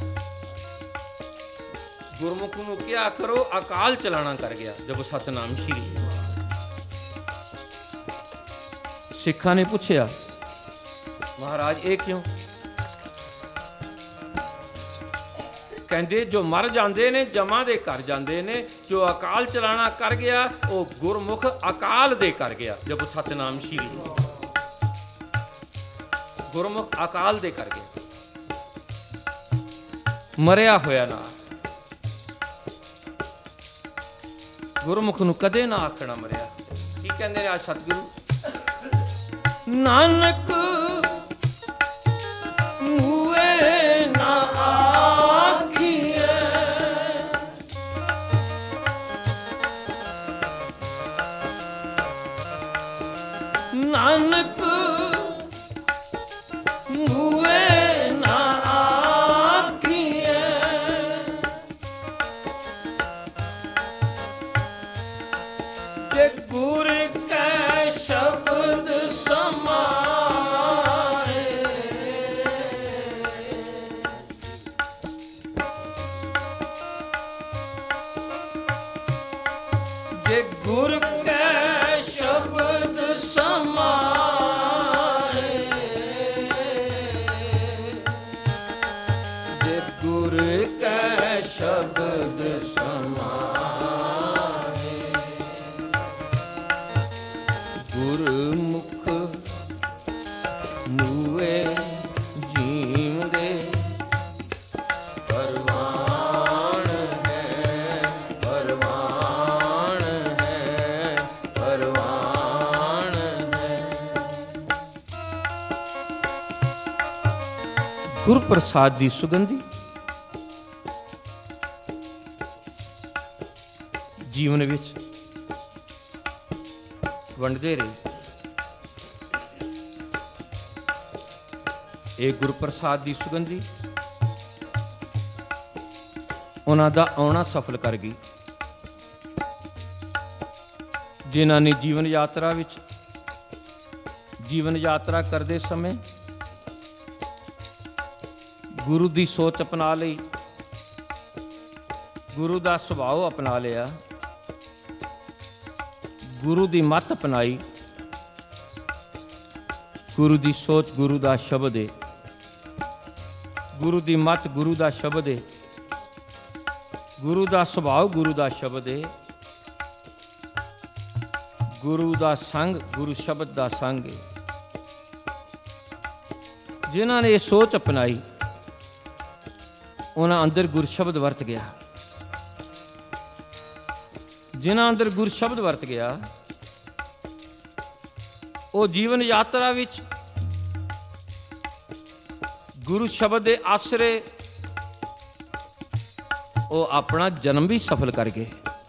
ਗੁਰਮੁਖ ਨੂੰ ਕਿਹਾ ਕਰੋ ਅਕਾਲ ਚਲਾਣਾ ਕਰ ਗਿਆ। ਜਪੋ ਸਤਨਾਮ ਸ਼੍ਰੀ। ਸਿੱਖਾਂ ਨੇ ਪੁੱਛਿਆ, ਮਹਾਰਾਜ ਇਹ ਕਿਉਂ? ਕਹਿੰਦੇ ਜੋ ਮਰ ਜਾਂਦੇ ਨੇ ਜਮਾਂ ਦੇ ਘਰ ਜਾਂਦੇ ਨੇ, ਜੋ ਅਕਾਲ ਚਲਾਣਾ ਕਰ ਗਿਆ ਉਹ ਗੁਰਮੁਖ ਅਕਾਲ ਦੇ ਕਰ ਗਿਆ। ਜਪੋ ਸਤਨਾਮ ਸ਼੍ਰੀ। ਗੁਰਮੁਖ ਅਕਾਲ ਦੇ ਕਰ ਗਿਆ, ਮਰਿਆ ਹੋਇਆ ਨਾ। ਗੁਰਮੁਖ ਨੂੰ ਕਦੇ ਨਾ ਆਖਣਾ ਮਰਿਆ। ਕੀ ਕਹਿੰਦੇ ਨੇ ਆ ਸਤਿਗੁਰੂ? ਨਾਨਕ ਮੂਏ ਨਾ ਆਖੀਐ, ਨਾਨਕ ਮੂਏ ਨਾ ਆਖੀਐ, ਜੇ ਗੁਰ ਕੈ ਸ਼ਬਦ ਗੁਰ ਕੈ ਸ਼ਬਦ ਸਮਾਏ, ਜੇ ਗੁਰ ਕੈ ਸ਼ਬਦ ਸਮਾਏ, ਗੁਰਮੁਖ ਮੂਏ ਜੀਵਦੇ ਪਰਵਾਣ ਹੈ, ਪਰਵਾਣ ਹੈ, ਪਰਵਾਣ ਹੈ। ਗੁਰ ਪ੍ਰਸਾਦ ਦੀ ਸੁਗੰਧੀ ਜੀਵਨ ਵਿੱਚ ਵੰਡਦੇ ਰਹੇ। ਇਹ ਗੁਰ ਪ੍ਰਸਾਦ ਦੀ ਸੁਗੰਧੀ ਉਹਨਾਂ ਦਾ ਆਉਣਾ ਸਫਲ ਕਰ ਗਈ। ਜਿਨ੍ਹਾਂ ਨੇ ਜੀਵਨ ਯਾਤਰਾ ਵਿੱਚ ਜੀਵਨ ਯਾਤਰਾ ਕਰਦੇ ਸਮੇਂ ਗੁਰੂ ਦੀ ਸੋਚ ਅਪਣਾ ਲਈ, ਗੁਰੂ ਦਾ ਸੁਭਾਅ ਅਪਣਾ ਲਿਆ, ਗੁਰੂ ਦੀ ਮੱਤ ਅਪਣਾਈ, ਗੁਰੂ ਦੀ ਸੋਚ ਗੁਰੂ ਦਾ ਸ਼ਬਦ ਹੈ, ਗੁਰੂ ਦੀ ਮੱਤ ਗੁਰੂ ਦਾ ਸ਼ਬਦ ਹੈ, ਗੁਰੂ ਦਾ ਸੁਭਾਅ ਗੁਰੂ ਦਾ ਸ਼ਬਦ ਹੈ, ਗੁਰੂ ਦਾ ਸੰਗ ਗੁਰੂ ਸ਼ਬਦ ਦਾ ਸੰਗ ਹੈ। ਜਿਨ੍ਹਾਂ ਨੇ ਇਹ ਸੋਚ ਅਪਣਾਈ ਉਹਨਾਂ ਅੰਦਰ ਗੁਰ ਸ਼ਬਦ ਵਰਤ ਗਿਆ। ਜਿਨ੍ਹਾਂ ਅੰਦਰ ਗੁਰ ਸ਼ਬਦ ਵਰਤ ਗਿਆ, ਉਹ ਜੀਵਨ ਯਾਤਰਾ ਵਿੱਚ ਗੁਰੂ ਸ਼ਬਦ ਦੇ ਆਸਰੇ ਉਹ ਆਪਣਾ ਜਨਮ ਵੀ ਸਫਲ ਕਰ ਗਏ।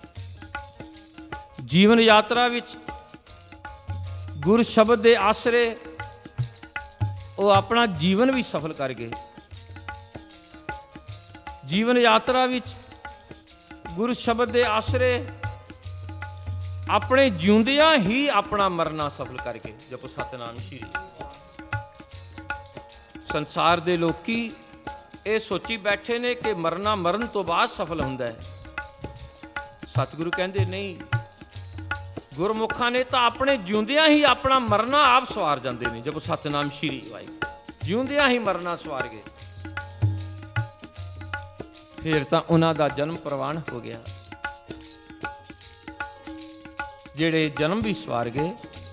ਜੀਵਨ ਯਾਤਰਾ ਵਿੱਚ ਗੁਰ ਸ਼ਬਦ ਦੇ ਆਸਰੇ ਉਹ ਆਪਣਾ ਜੀਵਨ ਵੀ ਸਫਲ ਕਰ ਗਏ। ਜੀਵਨ ਯਾਤਰਾ ਵਿੱਚ ਗੁਰ ਸ਼ਬਦ ਦੇ ਆਸਰੇ ਆਪਣੇ ਜਿਉਂਦਿਆਂ ਹੀ ਆਪਣਾ ਮਰਨਾ ਸਫਲ ਕਰ ਗਏ। ਜਪੋ ਸਤਿਨਾਮ ਸ਼੍ਰੀ। ਸੰਸਾਰ ਦੇ ਲੋਕੀ ਇਹ ਸੋਚੀ ਬੈਠੇ ਨੇ ਕਿ ਮਰਨਾ ਮਰਨ ਤੋਂ ਬਾਅਦ ਸਫਲ ਹੁੰਦਾ ਹੈ। ਸਤਿਗੁਰੂ ਕਹਿੰਦੇ ਨਹੀਂ, ਗੁਰਮੁਖਾਂ ਨੇ ਤਾਂ ਆਪਣੇ ਜਿਉਂਦਿਆਂ ਹੀ ਆਪਣਾ ਮਰਨਾ ਆਪ ਸਵਾਰ ਜਾਂਦੇ ਨੇ। ਜਪੋ ਸਤਿਨਾਮ ਸ਼੍ਰੀ ਵਾਹਿਗੁਰੂ। ਜਿਉਂਦਿਆਂ ਹੀ ਮਰਨਾ ਸਵਾਰ ਗਏ, ਫਿਰ ਤਾਂ ਉਹਨਾਂ ਦਾ ਜਨਮ ਪ੍ਰਵਾਨ ਹੋ ਗਿਆ। ਜਿਹੜੇ ਜਨਮ ਵੀ ਸਵਾਰ ਗਏ,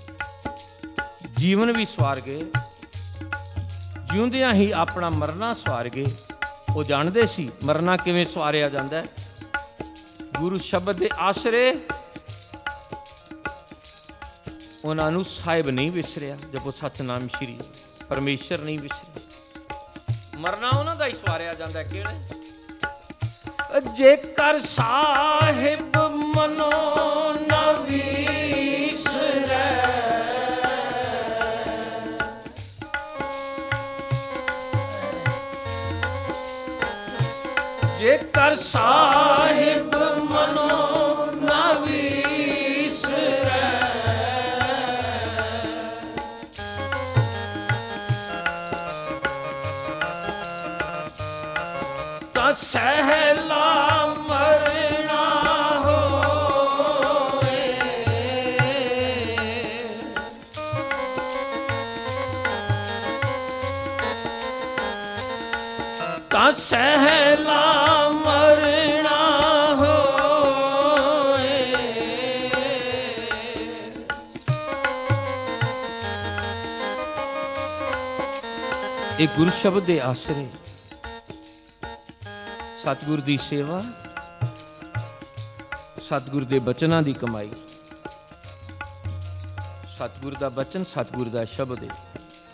ਜੀਵਨ ਵੀ ਸਵਾਰ ਗਏ, ਜਿਉਂਦਿਆਂ ਹੀ ਆਪਣਾ ਮਰਨਾ ਸਵਾਰ ਗਏ। ਉਹ ਜਾਣਦੇ ਸੀ ਮਰਨਾ ਕਿਵੇਂ ਸਵਾਰਿਆ ਜਾਂਦਾ ਹੈ। ਗੁਰੂ ਸ਼ਬਦ ਦੇ ਆਸਰੇ ਉਹਨਾਂ ਨੂੰ ਸਾਹਿਬ ਨਹੀਂ ਵਿਸਰਿਆ। ਜਪੋ ਸਤਿਨਾਮ ਸ਼੍ਰੀ। ਪਰਮੇਸ਼ਰ ਨਹੀਂ ਵਿਸਰਿਆ। ਮਰਨਾ ਉਹਨਾਂ ਦਾ ਹੀ ਸਵਾਰਿਆ ਜਾਂਦਾ। ਕਿਹੜੇ? ਜੇਕਰ ਸਾਹਿਬ ਮਨੋ ਨ ਵਿਸਰੈ, ਜੇਕਰ ਸਾਹਿਬ ਮਨੋ ਨ ਵਿਸਰੈ, ਤਾਂ ਸਹਿਲਾ ਮਰਨਾ ਹੋਏ, ਤਾਂ ਸਹਿਲਾ ਮਰਨਾ ਹੋਏ। ਇਹ ਗੁਰੂ ਸ਼ਬਦ ਦੇ ਆਸਰੇ ਸਤਿਗੁਰ ਦੀ ਸੇਵਾ, ਸਤਿਗੁਰ ਦੇ ਬਚਨਾਂ ਦੀ ਕਮਾਈ। ਸਤਿਗੁਰ ਦਾ ਬਚਨ, ਸਤਿਗੁਰ ਦਾ ਸ਼ਬਦ ਹੈ।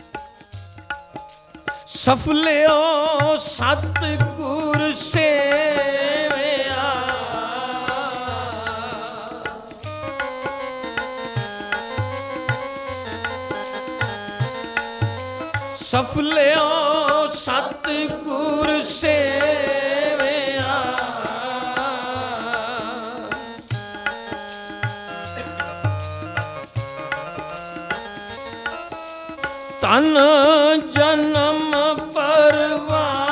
ਸਫਲਿਓ ਸਤਿਗੁਰ ਸੇਵਿਆ, ਸਫਲਿਓ ਸਤਿਗੁਰ ਸੇਵਿਆ, ਤਨ ਜਨਮ ਪਰਵਾਣ,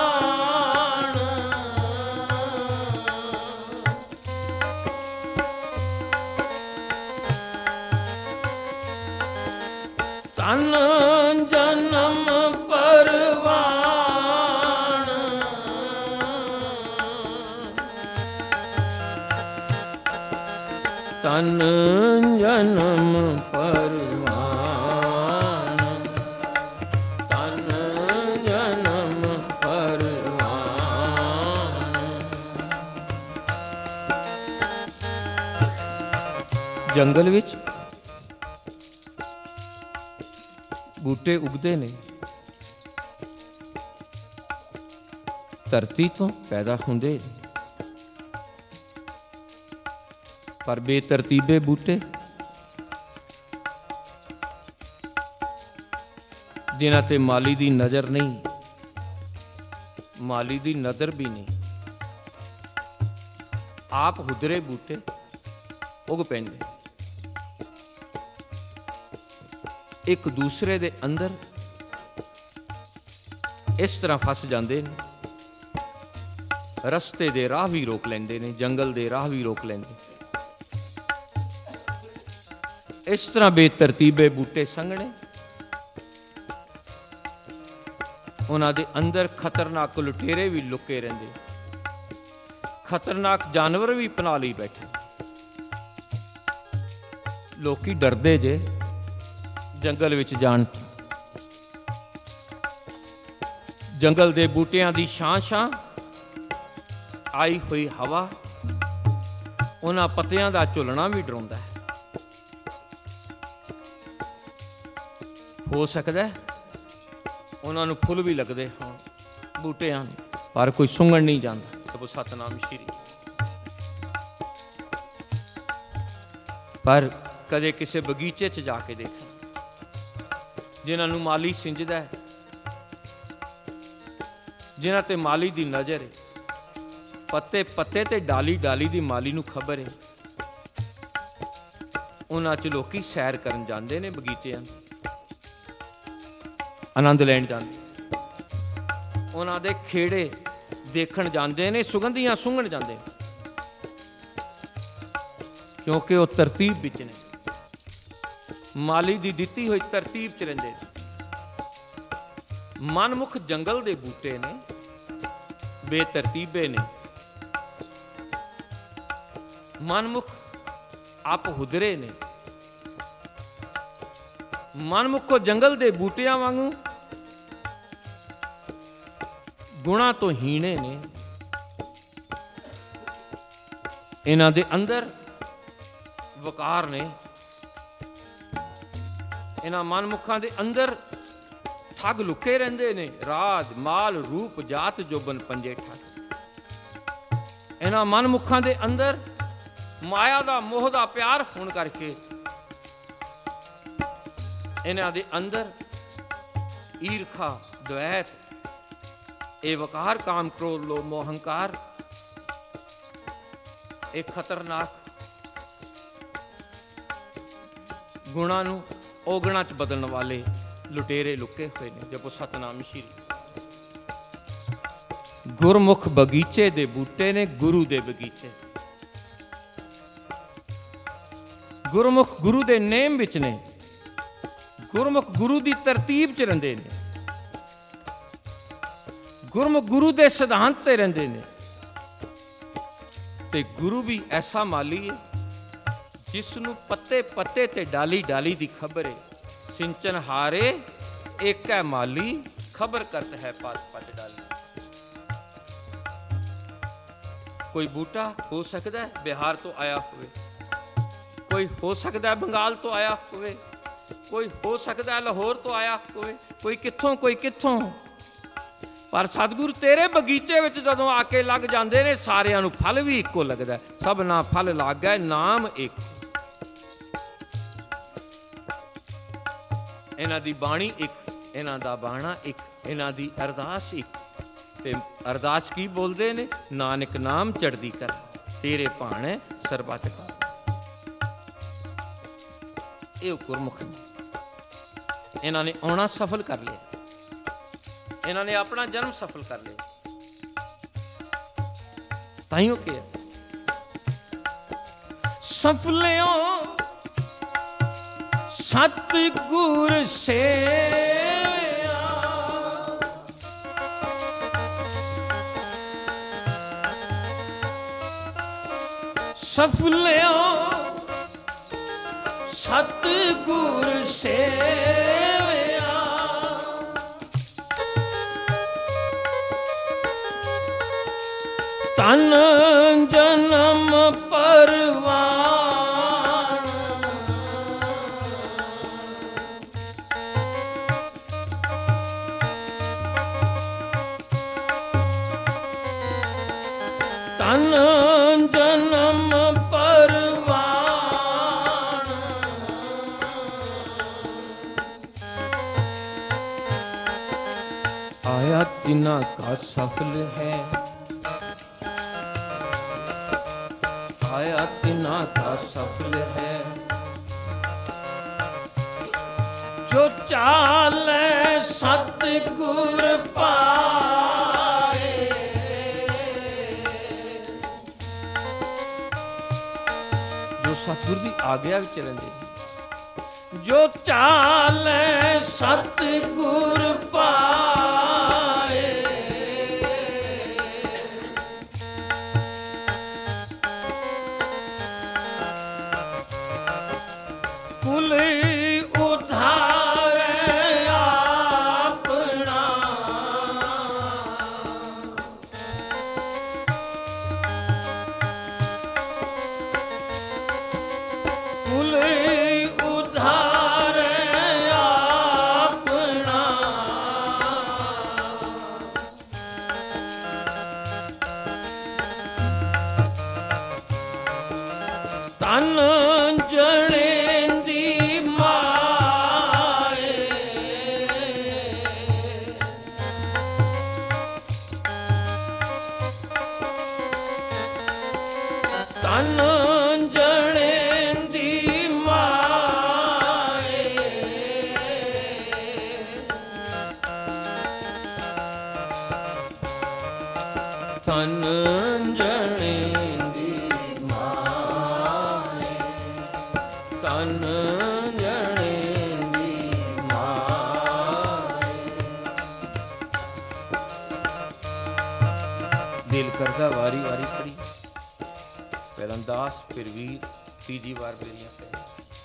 ਤਨ ਜਨਮ ਪਰਵਾਣ, ਤਨ ਜਨਮ ਪਰਵਾਣ, ਤਨ ਜਨਮ ਪਰਵਾਣ। ਜੰਗਲ ਵਿੱਚ ਬੂਟੇ ਉਗਦੇ ਨੇ, ਧਰਤੀ ਤੋਂ ਪੈਦਾ ਹੁੰਦੇ ਨੇ, ਪਰ ਬੇਤਰਤੀਬੇ ਬੂਟੇ ਜਿਨ੍ਹਾਂ ਤੇ ਮਾਲੀ ਦੀ ਨਜ਼ਰ ਨਹੀਂ, ਮਾਲੀ ਦੀ ਨਜ਼ਰ ਵੀ ਨਹੀਂ, ਆਪ ਹੁਦਰੇ ਬੂਟੇ ਉਗ ਪੈਂਦੇ, ਇੱਕ ਦੂਸਰੇ ਦੇ ਅੰਦਰ ਇਸ ਤਰ੍ਹਾਂ ਫਸ ਜਾਂਦੇ ਨੇ। ਰਸਤੇ ਦੇ ਰਾਹ ਵੀ ਰੋਕ ਲੈਂਦੇ ਨੇ, ਜੰਗਲ ਦੇ ਰਾਹ ਵੀ ਰੋਕ ਲੈਂਦੇ। ਇਸ ਤਰ੍ਹਾਂ ਬੇਤਰਤੀਬੇ ਬੂਟੇ ਸੰਘਣੇ, ਉਹਨਾਂ ਦੇ ਅੰਦਰ ਖਤਰਨਾਕ ਲੁਟੇਰੇ ਵੀ ਲੁਕੇ ਰਹਿੰਦੇ, ਖਤਰਨਾਕ ਜਾਨਵਰ ਵੀ ਪਨਾਹ ਲਈ ਬੈਠੇ। ਲੋਕੀ ਡਰਦੇ ਜੇ ਜੰਗਲ ਵਿੱਚ ਜਾਣ ਤੋਂ। ਜੰਗਲ ਦੇ ਬੂਟਿਆਂ ਦੀ ਛਾਂ ਛਾਂ ਆਈ ਹੋਈ ਹਵਾ ਉਹਨਾਂ ਪੱਤਿਆਂ ਦਾ ਝੁੱਲਣਾ ਵੀ ਡਰਾਉਂਦਾ ਹੈ। ਹੋ ਸਕਦਾ ਉਹਨਾਂ ਨੂੰ ਫੁੱਲ ਵੀ ਲੱਗਦੇ ਹੋਣ ਬੂਟਿਆਂ ਨੂੰ, ਪਰ ਕੋਈ ਸੁੰਘਣ ਨਹੀਂ ਜਾਂਦਾ। ਸਭੋ ਸਤਨਾਮ ਸ਼੍ਰੀ। ਪਰ ਕਦੇ ਕਿਸੇ ਬਗੀਚੇ 'ਚ ਜਾ ਕੇ ਦੇਖੋ ਜਿਨ੍ਹਾਂ ਨੂੰ ਮਾਲੀ ਸਿੰਜਦਾ ਹੈ, ਜਿਨ੍ਹਾਂ ਤੇ ਮਾਲੀ ਦੀ ਨਜ਼ਰ ਹੈ, ਪੱਤੇ ਪੱਤੇ ਤੇ ਡਾਲੀ ਡਾਲੀ ਦੀ ਮਾਲੀ ਨੂੰ ਖਬਰ ਹੈ। ਉਹਨਾਂ 'ਚ ਲੋਕੀ ਸੈਰ ਕਰਨ ਜਾਂਦੇ ਨੇ, ਬਗੀਚਿਆਂ ਆਨੰਦ ਲੈਣ ਜਾਂਦੇ, ਉਹਨਾਂ ਦੇ ਖੇੜੇ ਦੇਖਣ ਜਾਂਦੇ ਨੇ, ਸੁਗੰਧੀਆਂ ਸੁੰਘਣ ਜਾਂਦੇ ਨੇ, ਕਿਉਂਕਿ ਉਹ ਤਰਤੀਬ ਵਿੱਚ ਨੇ, ਮਾਲੀ ਦੀ ਦਿੱਤੀ ਹੋਈ ਤਰਤੀਬ 'ਚ ਰਹਿੰਦੇ ਨੇ। ਮਨਮੁਖ ਜੰਗਲ ਦੇ ਬੂਟੇ ਨੇ, ਬੇਤਰਤੀਬੇ ਨੇ। ਮਨਮੁਖ ਆਪ ਹੁਦਰੇ ਨੇ। ਮਨਮੁਖੋ ਜੰਗਲ ਦੇ ਬੂਟਿਆਂ ਵਾਂਗੂ ਗੁਣਾ ਤੋਂ ਹੀਣੇ ਨੇ। ਇਹਨਾਂ ਦੇ ਅੰਦਰ ਵਕਾਰ ਨੇ। ਇਹਨਾਂ ਮਨਮੁਖਾਂ ਦੇ ਅੰਦਰ ਠੱਗ ਲੁਕੇ ਰਹਿੰਦੇ ਨੇ। ਰਾਜ ਮਾਲ ਰੂਪ ਜਾਤ ਜੋਬਨ ਪੰਜੇ ਠੱਗ। ਇਹਨਾਂ ਮਨਮੁਖਾਂ ਦੇ ਅੰਦਰ ਮਾਇਆ ਦਾ ਮੋਹ ਦਾ ਪਿਆਰ ਹੋਣ ਕਰਕੇ ਇਹਨਾਂ ਦੇ ਅੰਦਰ ਈਰਖਾ ਦ્વੈਤ, ਇਹ ਵਕਾਰ, ਕਾਮ ਕ੍ਰੋਧ ਲੋਭ ਮੋਹ ਹੰਕਾਰ, ਇਹ ਖਤਰਨਾਕ ਗੁਣਾਂ ਨੂੰ ਔਗਣਾਂ 'ਚ ਬਦਲਣ ਵਾਲੇ ਲੁਟੇਰੇ ਲੁਕੇ ਹੋਏ ਨੇ। ਜਪੋ ਸਤਨਾਮ ਸ਼੍ਰੀ। ਗੁਰਮੁਖ ਬਗੀਚੇ ਦੇ ਬੂਟੇ ਨੇ, ਗੁਰੂ ਦੇ ਬਗੀਚੇ। ਗੁਰਮੁਖ ਗੁਰੂ ਦੇ ਨੇਮ ਵਿੱਚ ਨੇ। ਗੁਰਮੁਖ ਗੁਰੂ ਦੀ ਤਰਤੀਬ 'ਚ ਰਹਿੰਦੇ ਨੇ। ਗੁਰਮੁਖ ਗੁਰੂ ਦੇ ਸਿਧਾਂਤ ਤੇ ਰਹਿੰਦੇ ਨੇ। ਤੇ ਗੁਰੂ ਵੀ ਐਸਾ ਮਾਲੀ ਹੈ ਜਿਸ ਨੂੰ ਪੱਤੇ ਪੱਤੇ ਤੇ ਡਾਲੀ ਡਾਲੀ ਦੀ ਖਬਰ ਹੈ। ਸਿੰਚਨ ਹਾਰੇ ਇੱਕ ਹੈ ਮਾਲੀ, ਖਬਰ ਕਰਤ ਹੈ ਪਾਸ ਪੱਤ ਡਾਲੀ। ਕੋਈ ਬੂਟਾ ਹੋ ਸਕਦਾ ਹੈ ਬਿਹਾਰ ਤੋਂ ਆਇਆ ਹੋਵੇ, ਕੋਈ ਹੋ ਸਕਦਾ ਹੈ ਬੰਗਾਲ ਤੋਂ ਆਇਆ ਹੋਵੇ, ਕੋਈ ਹੋ ਸਕਦਾ ਹੈ ਲਾਹੌਰ ਤੋਂ ਆਇਆ ਹੋਵੇ, ਕੋਈ ਕਿੱਥੋਂ ਕੋਈ ਕਿੱਥੋਂ। ਪਰ ਸਤਿਗੁਰੂ ਤੇਰੇ ਬਗੀਚੇ ਵਿੱਚ ਜਦੋਂ ਆ ਕੇ ਲੱਗ ਜਾਂਦੇ ਨੇ, ਸਾਰਿਆਂ ਨੂੰ ਫਲ ਵੀ ਇੱਕੋ ਲੱਗਦਾ। ਸਭਨਾ ਫਲ ਲਾਗੈ ਨਾਮ ਇੱਕ। ਇਹਨਾਂ ਦੀ ਬਾਣੀ ਇੱਕ, ਇਹਨਾਂ ਦਾ ਬਾਣਾ ਇੱਕ, ਇਹਨਾਂ ਦੀ ਅਰਦਾਸ ਇੱਕ। ਤੇ ਅਰਦਾਸ ਕੀ ਬੋਲਦੇ ਨੇ? ਨਾਨਕ ਨਾਮ ਚੜ੍ਹਦੀ ਕਲਾ, ਤੇਰੇ ਭਾਣੇ ਸਰਬੱਤ ਕਾ। ਇਹ ਗੁਰਮੁਖ ਨੇ। ਇਹਨਾਂ ਨੇ ਆਉਣਾ ਸਫਲ ਕਰ ਲਿਆ। ਇਹਨਾਂ ਨੇ ਆਪਣਾ ਜਨਮ ਸਫਲ ਕਰ ਲਿਆ। ਤਾਈਓ ਕਿਹਾ ਸਫਲਿਓ ਸਤਿਗੁਰ ਸੇਵਿਆ, ਸਫਲਿਓ ਸਤਿਗੁਰ ਸੇਵਿਆ। ਤਨ ਜਨਮ ਪਰਵਾਨ, ਤਨ ਜਨਮ ਪਰਵਾਨ। ਆਇਆ ਤਿਨਾ ਕਾ ਸਫਲ ਹੈ, ਆਇਆ ਤਿਨਾ ਕਾ ਸਫਲ ਹੈ। ਜੋ ਚਾਲੇ ਸਤਿਗੁਰ ਪਾਏ, ਜੋ ਸਤਿਗੁਰ ਦੀ ਆਗਿਆ ਵਿੱਚ ਰਹਿੰਦੇ। ਜੋ ਚਾਲੇ ਸਤਿਗੁਰ ਪਾਏ, ਕੁਲ ਉਧਾਰੇ ਆਪਣਾ। ਤਨ ਜਣੇ ਦੀ ਮਾਏ, ਤਨ ਜਣੇ ਦੀ ਮਾਏ, ਤਨ ਜਣੇ ਦੀ ਮਾਏ। ਦਿਲ ਕਰਦਾ ਵਾਰੀ ਵਾਰੀ ਪੜੀ, ਪਹਿਲਾਂ ਦਾਸ ਫਿਰ ਵੀਰ, ਤੀਜੀ ਵਾਰ ਮੇਰੀਆਂ ਪੈ।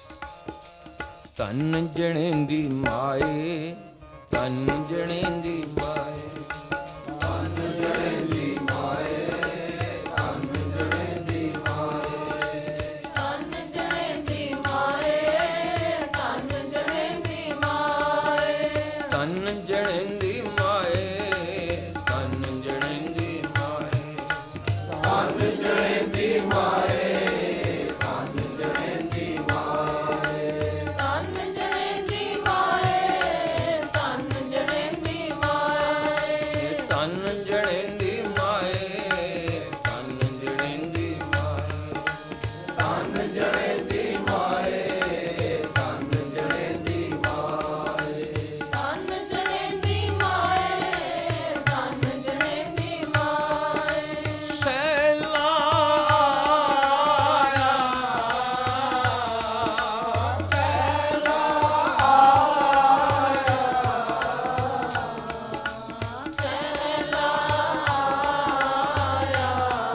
ਤਨ ਜਣੇ ਦੀ ਮਾਏ, ਤਨ ਜਣੇ ਦੀ ਮਾਏ, ਤਨ ਜਣੇ ਦੀ ਮਾਏ, ਤਨ ਜਣੇ ਦੀ ਮਾਏ, ਤਨ ਜਣੇ ਦੀ ਮਾਏ, ਤਨ ਜਣੇ ਦੀ ਮਾਏ, ਤਨ ਜਣੇ ਦੀ ਮਾਏ, ਤਨ ਜਣੇ ਦੀ ਮਾਏ, ਤਨ ਜਣੇ ਦੀ ਮਾਏ, ਤਨ ਜਣੇ ਦੀ ਮਾਏ, ਤਨ ਜਣੇ ਦੀ ਮਾਏ, ਤਨ ਜਣੇ ਦੀ ਮਾਏ, ਤਨ ਜਣੇ ਦੀ ਮਾਏ, ਤਨ ਜਣੇ ਦੀ ਮਾਏ, ਤਨ ਜਣੇ ਦੀ ਮਾਏ, ਤਨ ਜਣੇ ਦੀ ਮਾਏ। ਤਨ ਜਣੇ ਦੀ ਮਾਏ, ਤਨ ਜਣੇ ਦੀ ਮਾਏ, ਸੈਲਾ ਆਇਆ, ਸੈਲਾ ਆਇਆ, ਸੈਲਾ ਆਇਆ,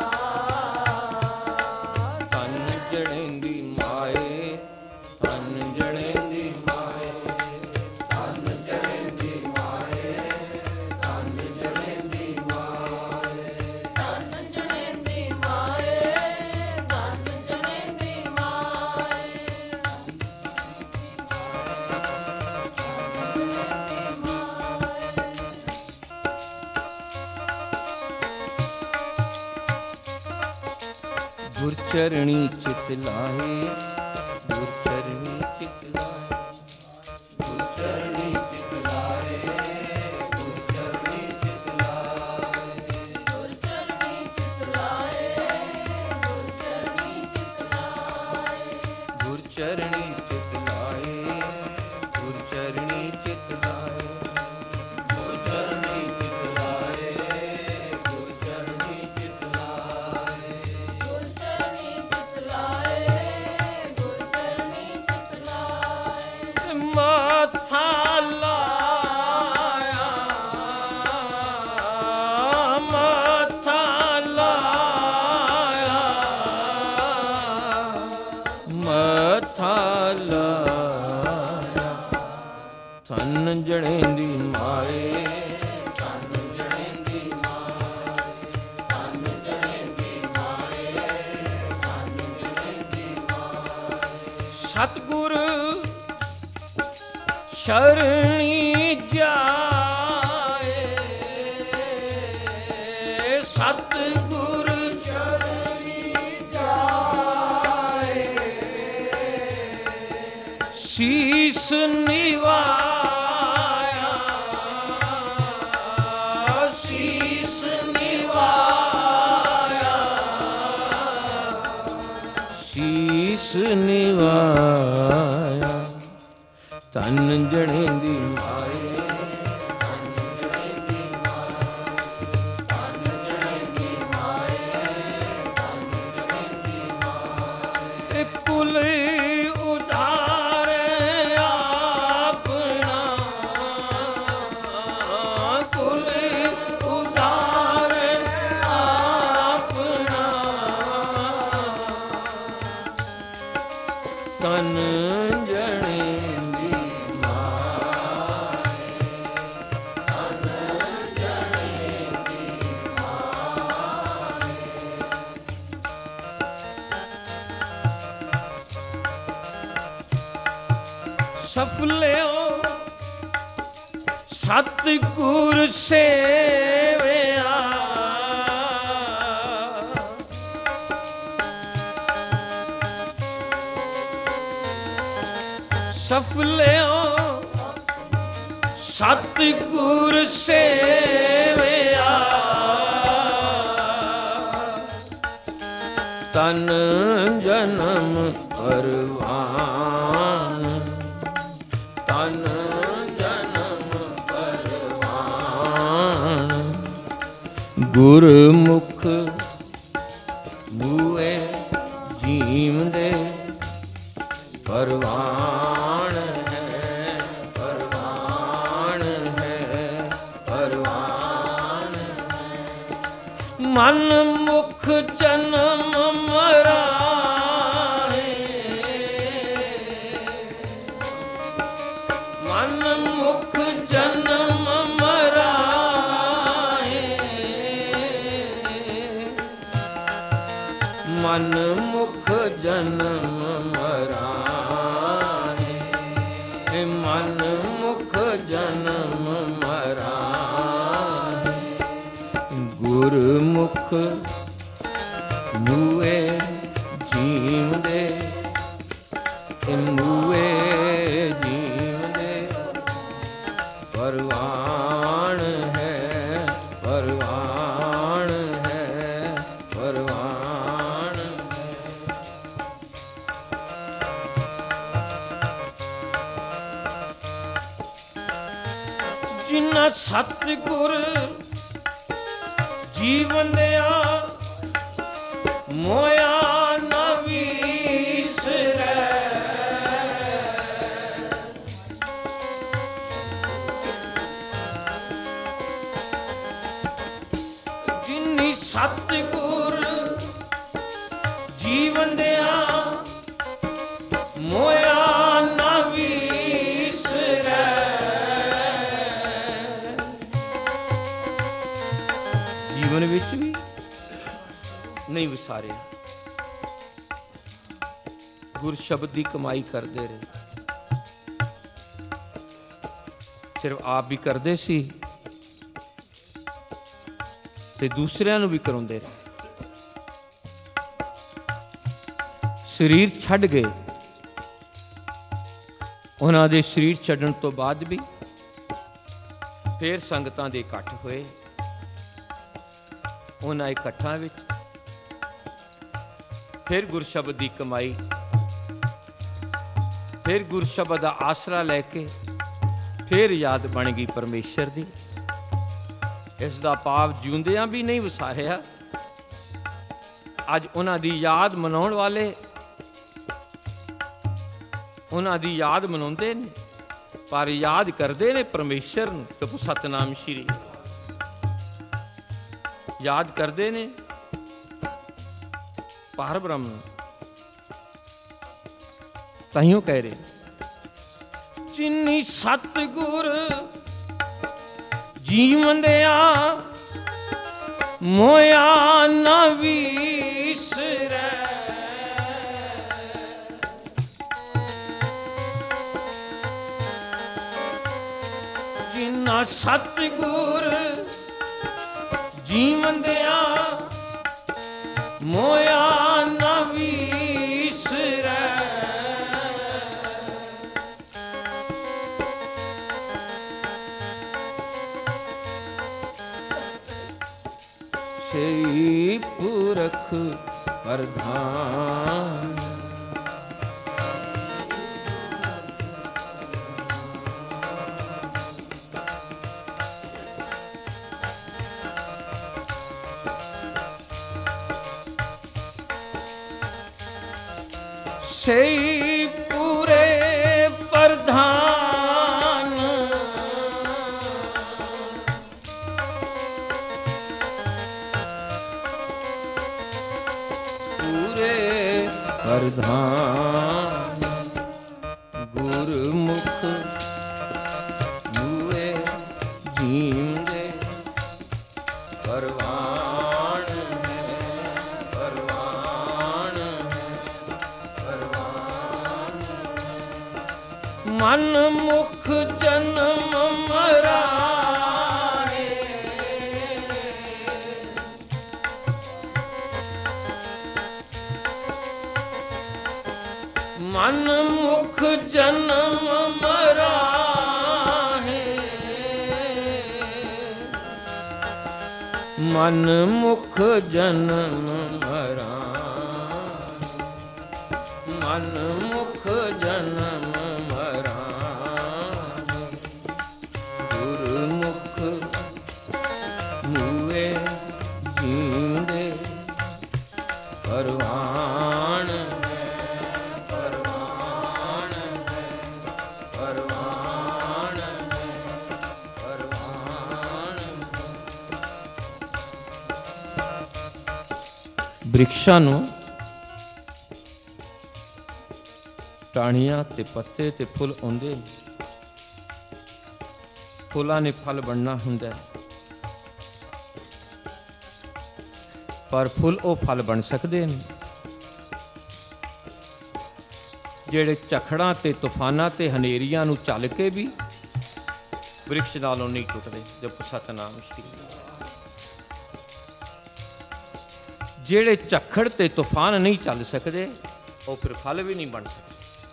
ਤਨ ਜਣੇ ਦੀ ਮਾਏ, ਤਨ ਜਣੇ ਦੀ ਮਾਏ, ਤਨ ਜਣੇ ਦੀ ਮਾਏ, ਤਨ ਜਣੇ ਦੀ ਮਾਏ। ਤਨ ਜਣੇ ਦੀ ਮਾਏ, ਤਨ ਜਣੇ ਦੀ ਮਾਏ, ਗੁਰਚਰਣੀ ਚਿਤ ਲਾਹੇ, ਗੁਰਚਰਣੀ ਚਿਤ ਲਾਹੇ, ਗੁਰਚਰਣੀ ਚਿਤ ਲਾਹੇ, ਗੁਰਚਰਣੀ ਚਿਤ ਲਾਹੇ, ਗੁਰਚਰਣੀ ਚਿਤ ਲਾਏ, ਗੁਰਚਰਣੀ ਚਿਤ ਲਾਏ, ਗੁਰਚਰਣੀ ਚਿਤ ਲਾਹੇ, ਗੁਰਚਰਣੀ ਚਿਤ ਲਾਹੇ, ਗੁਰਚਰਣੀ ਚਿਤ ਲਾਹੇ, ਗੁਰਚਰਣੀ ਚਿਤ ਲਾਹੇ। ਗੁਰਚਰਣੀ ਚਿਤ ਲਾਏ, ਗੁਰਚਰਣੀ ਚਿਤ ਲਾਏ, ਮੱਥਾ ਲਾਇਆ, ਮੱਥਾ ਲਾਇਆ, ਮੱਥਾ ਲਾਇਆ, ਤਨ ਜਣੇ ਦੀ ਮਾਏ, ਤਨ ਜਣੇ ਦੀ ਮਾਏ, ਤਨ ਜਣੇ ਦੀ ਮਾਏ, ਤਨ ਜਣੇ ਦੀ ਮਾਏ। ਸਤਿਗੁਰ ਸ਼ਰਣੀ ਜਾਏ, ਸਤਿਗੁਰ ਸ਼ਰਣੀ ਜਾਏ, ਸੀਸ ਨਿਵਾਇਆ, ਸੀਸ ਨਿਵਾਇਆ, ਸੀਸ ਨਿਵਾਇਆ, ਤਨ ਜਣੇ ਦੀ ਮਾਏ, ਤਨ ਜਣੇ ਦੀ ਮਾਏ, ਤਨ ਜਣੇ ਦੀ ਮਾਏ, ਤਨ ਜਣੇ ਦੀ ਮਾਏ। ਕੁਲ ਉਧਾਰੇ ਆਪਣਾ, ਕੁਲ ਉਧਾਰੇ ਆਪਣਾ, ਤਨ ਜਣੇ ਦੀ ਮਾਏ, ਤਨ ਜਣੇ ਦੀ ਮਾਏ। ਸਫਲਿਓ ਸਤਿਗੁਰ ਸੇਵਿਆ, ਸਫਲਿਓ ਸਤਿਗੁਰ ਸੇਵਿਆ, ਤਨ ਜਨਮ ਪਰਵਾਨ, ਤਨ ਜਨਮ ਪਰਵਾਨ। ਗੁਰਮੁਖ ਮੂਏ ਜੀਵਦੇ ਪਰਵਾਨ ਹੈ, ਪਰਵਾਨ ਹੈ, ਪਰਵਾਨ ਹੈ। ਮਨ ਮੁਖ ਜਨਮ ਮਰਾਏ, ਮਨ ਮੁਖ ਜਨਮ ਮਰਾਏ, ਮਨ ਮੁਖ ਜਨਮ ਮਰਾਏ, ਮਨ ਮੁਖ ਜਨਮ ਮਰਾਏ। ਗੁਰਮੁਖ ਮੂਏ ਜੀਵਦੇ, ਮੂਏ ਜੀਵਦੇ ਪਰਵਾਨ ਹੈ, ਪਰਵਾਨ ਹੈ, ਪਰਵਾਨ ਹੈ। ਜਿਨ੍ਹਾਂ ਸਤਿਗੁਰ ਜੀਵਨ ਦਿਆ ਮੋਇਆ ਨਾ ਵੀਸਰੈ, ਜਿਨੀ ਸਤਿਗੁਰ ਜੀਵਨ ਦਿਆ ਮੋਇਆ ਨਾ ਵੀਸਰੈ। ਜੀਵਨ ਵਿੱਚ ਵੀ ਨਹੀਂ ਵਿਸਾਰਿਆ, ਗੁਰ ਸ਼ਬਦ ਦੀ ਕਮਾਈ ਕਰਦੇ ਰਹੇ। ਸਿਰਫ ਆਪ ਵੀ ਕਰਦੇ ਸੀ ਤੇ ਦੂਸਰਿਆਂ ਨੂੰ ਵੀ ਕਰਾਉਂਦੇ ਰਹੇ। ਸਰੀਰ ਛੱਡ ਗਏ, ਉਹਨਾਂ ਦੇ ਸਰੀਰ ਛੱਡਣ ਤੋਂ ਬਾਅਦ ਵੀ ਫੇਰ ਸੰਗਤਾਂ ਦੇ ਇਕੱਠ ਹੋਏ। ਉਹਨਾਂ ਇਕੱਠਾਂ ਵਿੱਚ ਫਿਰ ਗੁਰ ਸ਼ਬਦ ਦੀ ਕਮਾਈ, ਫਿਰ ਗੁਰ ਸ਼ਬਦ ਦਾ ਆਸਰਾ ਲੈ ਕੇ ਫਿਰ ਯਾਦ ਬਣ ਗਈ ਪਰਮੇਸ਼ਰ ਦੀ। ਇਸ ਦਾ ਭਾਵ ਜਿਉਂਦਿਆਂ ਵੀ ਨਹੀਂ ਵਿਸਾਰਿਆ। ਅੱਜ ਉਹਨਾਂ ਦੀ ਯਾਦ ਮਨਾਉਣ ਵਾਲੇ ਉਹਨਾਂ ਦੀ ਯਾਦ ਮਨਾਉਂਦੇ ਨੇ, ਪਰ ਯਾਦ ਕਰਦੇ ਨੇ ਪਰਮੇਸ਼ਰ ਨੂੰ। ਤੇ ਸਤਨਾਮ ਸ਼੍ਰੀ ਯਾਦ ਕਰਦੇ ਨੇ ਪਾਰ ਬ੍ਰਹਮ ਨੂੰ। ਤਾਈਓ ਕਹਿ ਰਹੇ ਜਿਨੀ ਸਤਿਗੁਰ ਜੀਵਨ ਦਿਆ ਮੋਇਆ ਨਾ ਵੀਸਰੈ, ਜਿਨਾ ਸਤਿਗੁਰ ਜੀਵਨ ਦਿਆ ਮੋਇਆ ਨਾ ਵੀਸਰੈ। ਸਈ ਪੁਰਖ ਪ੍ਰਧਾਨ, ਸਈ ਪੂਰੇ ਪ੍ਰਧਾਨ, ਪੂਰੇ ਪ੍ਰਧਾਨ। ਗੁਰਮੁਖ ਮੂਏ ਜੀਵਦੇ ਪਰਵਾਨ ਹੈ, ਪਰਵਾਨ ਹੈ, ਪਰਵਾਨ ਹੈ। ਮਨ ਮੁਖ ਜਨਮ ਮਰਾਏ, ਮਨ ਮੁਖ ਜਨਮ ਮਰਾਏ, ਮਨ ਮੁਖ ਜਨਮ ਮਰਾਏ। ਮਨ ਮੁਖ ਜਨਮ ਮਰਾਨ ਗੁਰਮੁਖ ਮੂਏ ਜੀਂਦੇ ਪਰਵਾਨ ਹੈ ਪਰਵਾਨ ਹੈ ਪਰਵਾਨ ਹੈ ਪਰਵਾਨ ਬ੍ਰਿਕਸ਼ਾਂ ਨੂੰ ਟਾਹਣੀਆਂ ਤੇ ਪੱਤੇ ਤੇ ਫੁੱਲ ਆਉਂਦੇ ਨੇ। ਫੁੱਲਾਂ ਨੇ ਫਲ ਬਣਨਾ ਹੁੰਦਾ ਹੈ, ਪਰ ਫੁੱਲ ਉਹ ਫਲ ਬਣ ਸਕਦੇ ਨੇ ਜਿਹੜੇ ਝਖੜਾਂ ਤੇ ਤੂਫਾਨਾਂ ਤੇ ਹਨੇਰੀਆਂ ਨੂੰ ਝੱਲ ਕੇ ਵੀ ਬ੍ਰਿਕਸ਼ ਨਾਲੋਂ ਨਹੀਂ ਟੁੱਟਦੇ। ਜਪ ਸਤਨਾਮ ਸ਼੍ਰੀ। ਜਿਹੜੇ ਝਖੜ ਤੇ ਤੂਫਾਨ ਨਹੀਂ ਚੱਲ ਸਕਦੇ ਉਹ ਫਿਰ ਫਲ ਵੀ ਨਹੀਂ ਬਣ ਸਕਦੇ।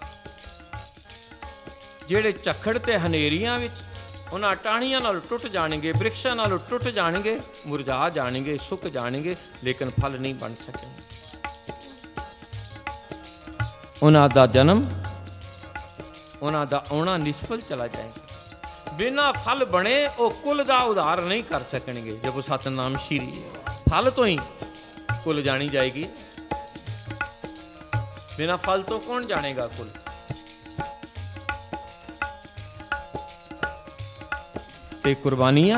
ਜਿਹੜੇ ਝਖੜ ਤੇ ਹਨੇਰੀਆਂ ਵਿੱਚ ਉਹਨਾਂ ਟਾਹਣੀਆਂ ਨਾਲ ਟੁੱਟ ਜਾਣਗੇ, ਬ੍ਰਿਕਸ਼ਾਂ ਨਾਲ ਟੁੱਟ ਜਾਣਗੇ, ਮੁਰਝਾ ਜਾਣਗੇ, ਸੁੱਕ ਜਾਣਗੇ, ਲੇਕਿਨ ਫਲ ਨਹੀਂ ਬਣ ਸਕਣਗੇ। ਉਹਨਾਂ ਦਾ ਜਨਮ, ਉਹਨਾਂ ਦਾ ਆਉਣਾ ਨਿਸਫਲ ਚਲਾ ਜਾਏਗਾ। ਬਿਨਾਂ ਫਲ ਬਣੇ ਉਹ ਕੁਲ ਦਾ ਉਧਾਰ ਨਹੀਂ ਕਰ ਸਕਣਗੇ। ਜਪੋ ਸਤਨਾਮ ਸ਼੍ਰੀ। ਫਲ ਤੋਂ ਹੀ ਕੁਲ ਜਾਣੀ ਜਾਏਗੀ। ਬਿਨਾਂ ਫਲ ਤੋਂ ਕੌਣ ਜਾਣੇਗਾ ਕੁਲ? ਤੇ ਕੁਰਬਾਨੀਆਂ,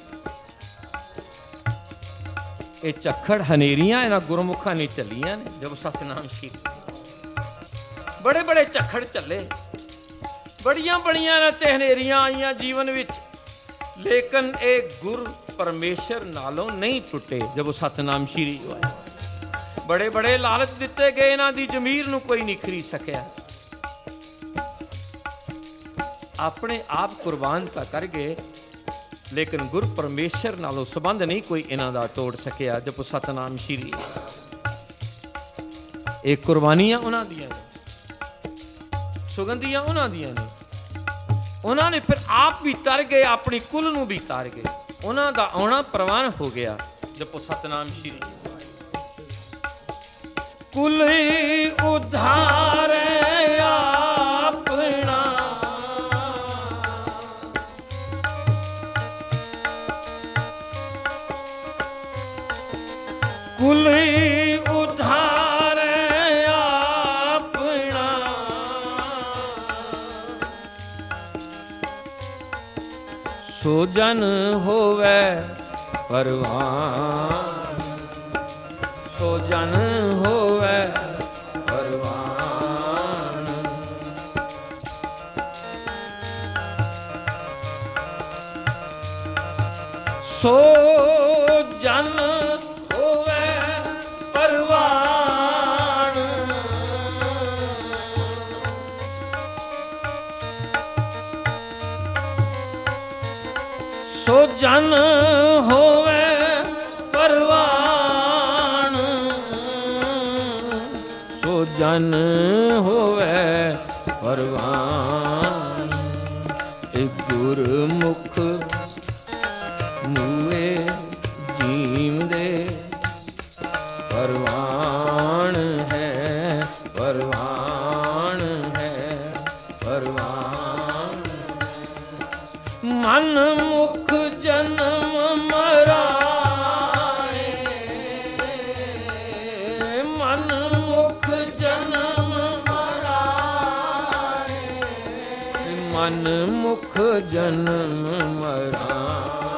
ਇਹ ਝੱਖੜ ਹਨੇਰੀਆਂ ਇਹਨਾਂ ਗੁਰਮੁਖਾਂ ਨੇ ਚੱਲੀਆਂ ਨੇ। ਜਬ ਸਤਨਾਮ ਸ਼੍ਰੀ। ਬੜੇ ਬੜੇ ਝੱਖੜ ਚੱਲੇ, ਬੜੀਆਂ ਬੜੀਆਂ ਨਾ ਤੇ ਹਨੇਰੀਆਂ ਆਈਆਂ ਜੀਵਨ ਵਿੱਚ, ਲੇਕਿਨ ਇਹ ਗੁਰ ਪਰਮੇਸ਼ਰ ਨਾਲੋਂ ਨਹੀਂ ਟੁੱਟੇ। ਜਬ ਸਤਨਾਮ ਸ਼੍ਰੀ। ਬੜੇ ਬੜੇ ਲਾਲਚ ਦਿੱਤੇ ਗਏ, ਇਹਨਾਂ ਦੀ ਜ਼ਮੀਰ ਨੂੰ ਕੋਈ ਨਹੀਂ ਖਰੀਦ ਸਕਿਆ। ਆਪਣੇ ਆਪ ਕੁਰਬਾਨ ਤਾਂ ਕਰ ਗਏ, ਲੇਕਿਨ ਗੁਰ ਪਰਮੇਸ਼ਰ ਨਾਲੋਂ ਸੰਬੰਧ ਨਹੀਂ ਕੋਈ ਇਹਨਾਂ ਦਾ ਤੋੜ ਸਕਿਆ। ਜਪੋ ਸਤਨਾਮ ਸ਼੍ਰੀ। ਇਹ ਕੁਰਬਾਨੀਆਂ ਉਹਨਾਂ ਦੀਆਂ ਨੇ, ਸੁਗੰਧੀਆਂ ਉਹਨਾਂ ਦੀਆਂ ਨੇ। ਉਹਨਾਂ ਨੇ ਫਿਰ ਆਪ ਵੀ ਤਰ ਗਏ, ਆਪਣੀ ਕੁਲ ਨੂੰ ਵੀ ਤਰ ਗਏ। ਉਹਨਾਂ ਦਾ ਆਉਣਾ ਪ੍ਰਵਾਨ ਹੋ ਗਿਆ। ਜਪੋ ਸਤਨਾਮ ਸ਼੍ਰੀ। ਕੁਲ ਉਧਾਰੇ ਆਪਣਾ, ਕੁਲ ਉਧਾਰੇ ਆਪਣਾ, ਸੋ ਜਨ ਹੋਵੇ ਪਰਵਾਨ, ਸੋ ਜਨ ਹੋਵੇ ਪਰਵਾਨ। ਸੋ ਜਨ ਹੋਵੇ ਪਰਵਾਨ, ਸੋ ਜਨ ਹੋਵੇ ਪਰਵਾਨ, ਸੋ ਜਨ ਹੋਵੇ ਪਰਵਾਨ। ਇਹ ਗੁਰਮੁਖ ਮੂਏ ਜੀਵਦੇ ਪਰਵਾਨ ਹੈ, ਪਰਵਾਨ ਹੈ, ਪਰਵਾਨ। ਮਨ ਮੁਖ ਜਨਮ ਮਰਾਏ, ਮਨ ਮੁਖ ਜਨਮ ਮਰਾਏ, ਮਨ ਮੁਖ ਜਨਮ ਮਰਾਏ,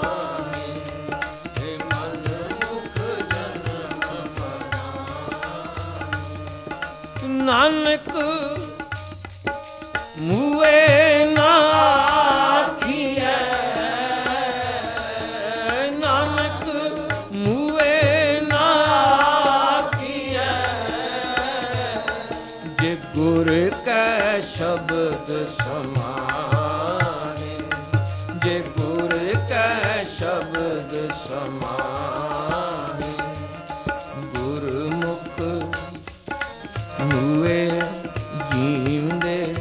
ਮਨ ਮੁਖ ਜਨਮ ਮਰਾਏ। ਨਾਨਕ ਮੂਏ ਨਾ ਆਖੀਐ, ਨਾਨਕ ਮੂਏ ਨਾ ਆਖੀਐ, ਜੇ ਗੁਰ ਕੈ ਸ਼ਬਦ ਸਮਾਏ, ਜੇ ਗੁਰ ਕੈ ਸ਼ਬਦ ਸਮਾਏ। ਗੁਰਮੁਖ ਮੂਏ ਜੀਵਦੇ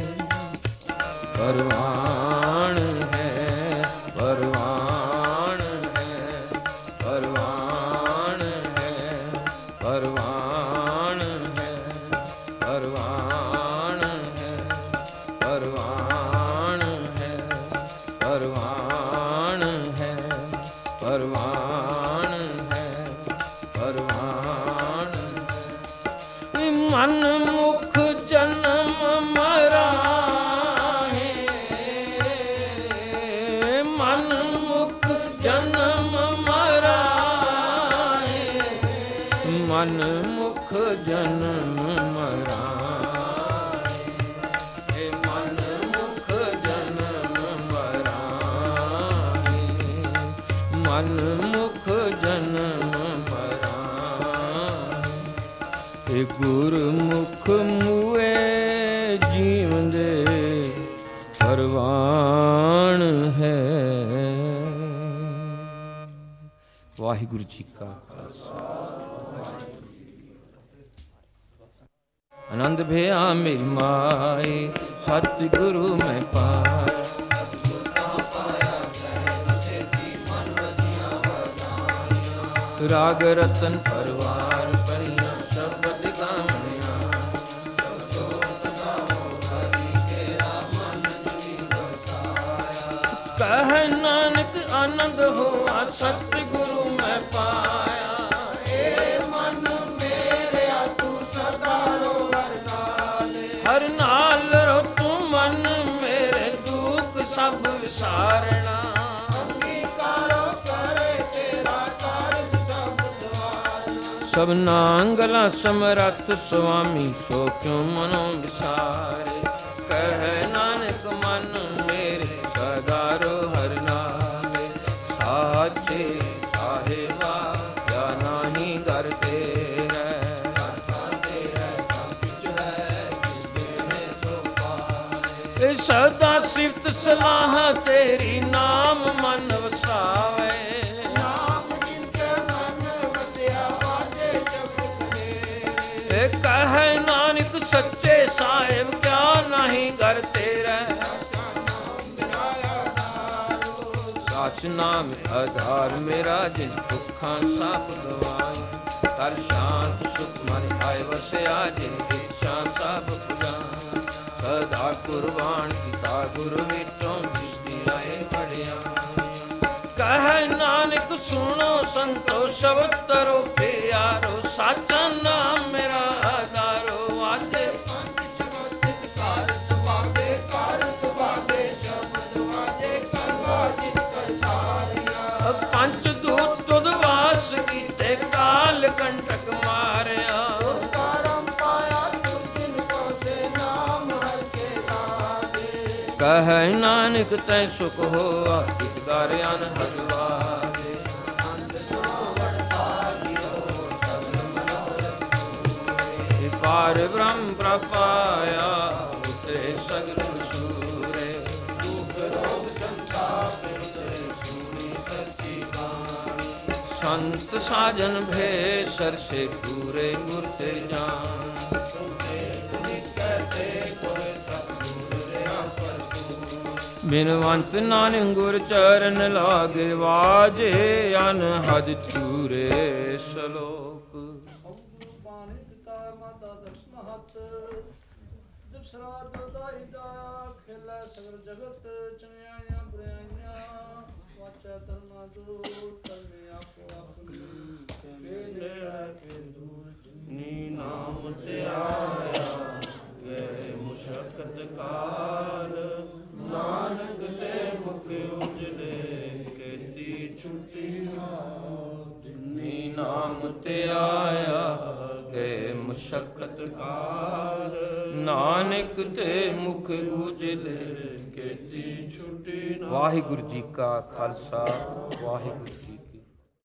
ਪਰਵਾਨ ਹੈ, ਪਰਵਾਨ ਹੈ, ਪਰਵਾਨ ਹੈ, ਪਰਵਾਨ ਹੈ, ਪਰਵਾਨ। ਪਰਵਾਨ ਹੈ, ਪਰਵਾਨ ਹੈ, ਪਰਵਾਨ ਹੈ। ਮਨ ਮੁਖ ਜਨਮ ਮਰਾਹੇ, ਮਨ ਮੁਖ ਜਨਮ ਮਰਾਹੇ, ਮਨ ਮੁਖ ਜਨਮ ਮਰਾਹੇ, ਮਨ ਮੁਖ ਜਨਮ ਮਰਾਹੇ, ਮਨ ਮੁਖ ਜਨਮ ਮਰਾਹੇ। ਗੁਰਮੁਖ ਮੂਏ ਜੀਵਦੇ ਪਰਵਾਨ ਹੈ। ਵਾਹਿਗੁਰੂ ਜੀ ਕਾ ਖਾਲਸਾ। ਆਨੰਦ ਭਇਆ ਮੇਰੀ ਮਾਏ, ਸਤਿਗੁਰੂ ਮੈਂ ਪਾਇਆ। ਰਾਗ ਰਤਨ ਪਰਵਾਰ ਪਰੀਆਂ ਸ਼ਬਦ ਗਾਵਣਿਆ। ਕਹਿ ਨਾਨਕ ਆਨੰਦ ਹੋਆ ਸਤਿਗੁਰੂ ਮੈਂ ਪਾਇਆ। ਏ ਮਨ ਮੇਰਿਆ ਤੂੰ ਸਦਾ ਰੋ ਹਰ ਨਾਲ, ਹਰ ਨਾਲ ਰੋ ਤੂੰ ਮਨ ਮੇਰੇ ਦੁੱਖ ਸਭ ਵਿਸਾਰਣਾ। ਸਭਨਾ ਗਲਾ ਸਮਰੱਥ ਸੁਆਮੀ ਸੋ ਕਿਉ ਮਨੋ ਵਿਸਾਰੇ। ਕਹਿ ਨਾਨਕ ਮਨ ਮੇਰੇ ਸਦਾ ਰੋ ਹਰ ਨਾਲੇ। ਸਾਚੇ ਸਾਹਿਬਾ ਕਿਆ ਨਾਹੀ ਘਰ ਤੇਰੇ, ਸਦਾ ਸਿਫਤ ਸਲਾਹ ਤੇਰੀ ਨਾਮ ਮਨ ਵਸਾਵੇ। ਕਹਿ ਨਾਨਕ ਸੱਚੇ ਸਾਹਿਬ ਕਿਆ ਨਹੀਂ ਘਰ ਤੇਰਾ। ਸਾਚ ਨਾਮ ਆਧਾਰ ਮੇਰਾ ਜਿਨ ਦੁੱਖਾਂ ਸਭ ਗਵਾਈ। ਕਰ ਸ਼ਾਂਤ ਸੁਖ ਮਨ ਆਏ ਵਸਿਆ ਜਿਨ ਇੱਛਾ ਸਭ ਪੁਜਾਈ। ਸਦਾ ਕੁਰਬਾਨ ਕੀਤਾ ਗੁਰ ਵਿੱਚੋਂ ਜਿਸਦੀ ਆਏ ਪੜਿਆ। ਕਹਿ ਨਾਨਕ ਸੁਣੋ ਸੰਤੋ ਸ਼ਬਦ ਤਰੋ ਪਿਆਰੋ। ਸਾਚਾ ਨਾਮ ਮੇਰਾ ਆਧਾਰੋ। ਆਜੇ ਪੰਜ ਸ਼ਬਦ ਘਰ ਸੁਭਾਗੇ, ਘਰ ਸੁਭਾਗੇ ਸ਼ਬਦ ਵਾਜੇ। ਕਰਵਾ ਜਿਤ ਕਰਤਾਰਿਆ। ਪੰਜ ਦੂਤ ਤੁਧ ਵਾਸ ਕੀਤੇ, ਕਾਲ ਕੰਟਕ ਮਾਰਿਆ। ਕਰਮ ਪਾਇਆ ਤੁਧ ਜਿਨ ਕੋ ਸੇ ਨਾਮ ਹਰ ਕੇ ਲਾਗੇ। ਕਹਿ ਨਾਨਕ ਤੈ ਸੁਖ ਹੋਆ ਇਕ ਦਾਰਿਆਨ ਹਰਵਾਰੇ। ਪਾਰ ਬ੍ਰਹਮ ਪ੍ਰਪਾਇਆ ਉਤਰੇ ਸਗਲ ਸੂਰੇ। ਦੁਖ ਰੋਗ ਸੰਤਾਪ ਉਤਰੇ ਸੂਰੀ ਸੱਚੀ ਬਾਣੀ। ਸੰਤ ਸਾਜਨ ਭੇ ਸਰਸੇ ਪੂਰੇ ਗੁਰ ਤੇ ਜਾਨ। ਬਿਨਵੰਤ ਨਾਨਕ ਗੁਰ ਚਰਨ ਲਾਗੇ। ਵਾਜੇ ਅਨਹਦ ਚੂਰੇ ਸਲੋਕ। ਸਗਲ ਜਗਤ ਚੰਗਿਆਈਆਂ ਬੁਰਾਈਆਂ ਵਾਚਾ ਧਰਮਾ ਦੂਰ ਕਰਨੇ ਆਪੋ ਆਪਣੀ ਕੇ ਨੇੜੇ ਕੇ ਦੂਰ। ਨੀ ਨਾਮ ਤੇ ਆਇਆ ਗਏ ਮੁਸ਼ਕਤ ਕਾਲ। ਨਾਨਕ ਤੇ ਮੁਖ ਉਜਲੇ ਕੀਤੀ ਛੁੱਟੀ। ਨੀ ਨਾਮ ਤੇ ਆਇਆ ਗਏ ਮੁਸ਼ਕਤ ਕਾਲ। ਨਾਨਕ ਤੇ ਮੁਖ ਉਜਲੇ ਕੀਤੀ ਛੁੱਟੀ। ਵਾਹਿਗੁਰੂ ਜੀ ਕਾ ਖਾਲਸਾ, ਵਾਹਿਗੁਰੂ ਜੀ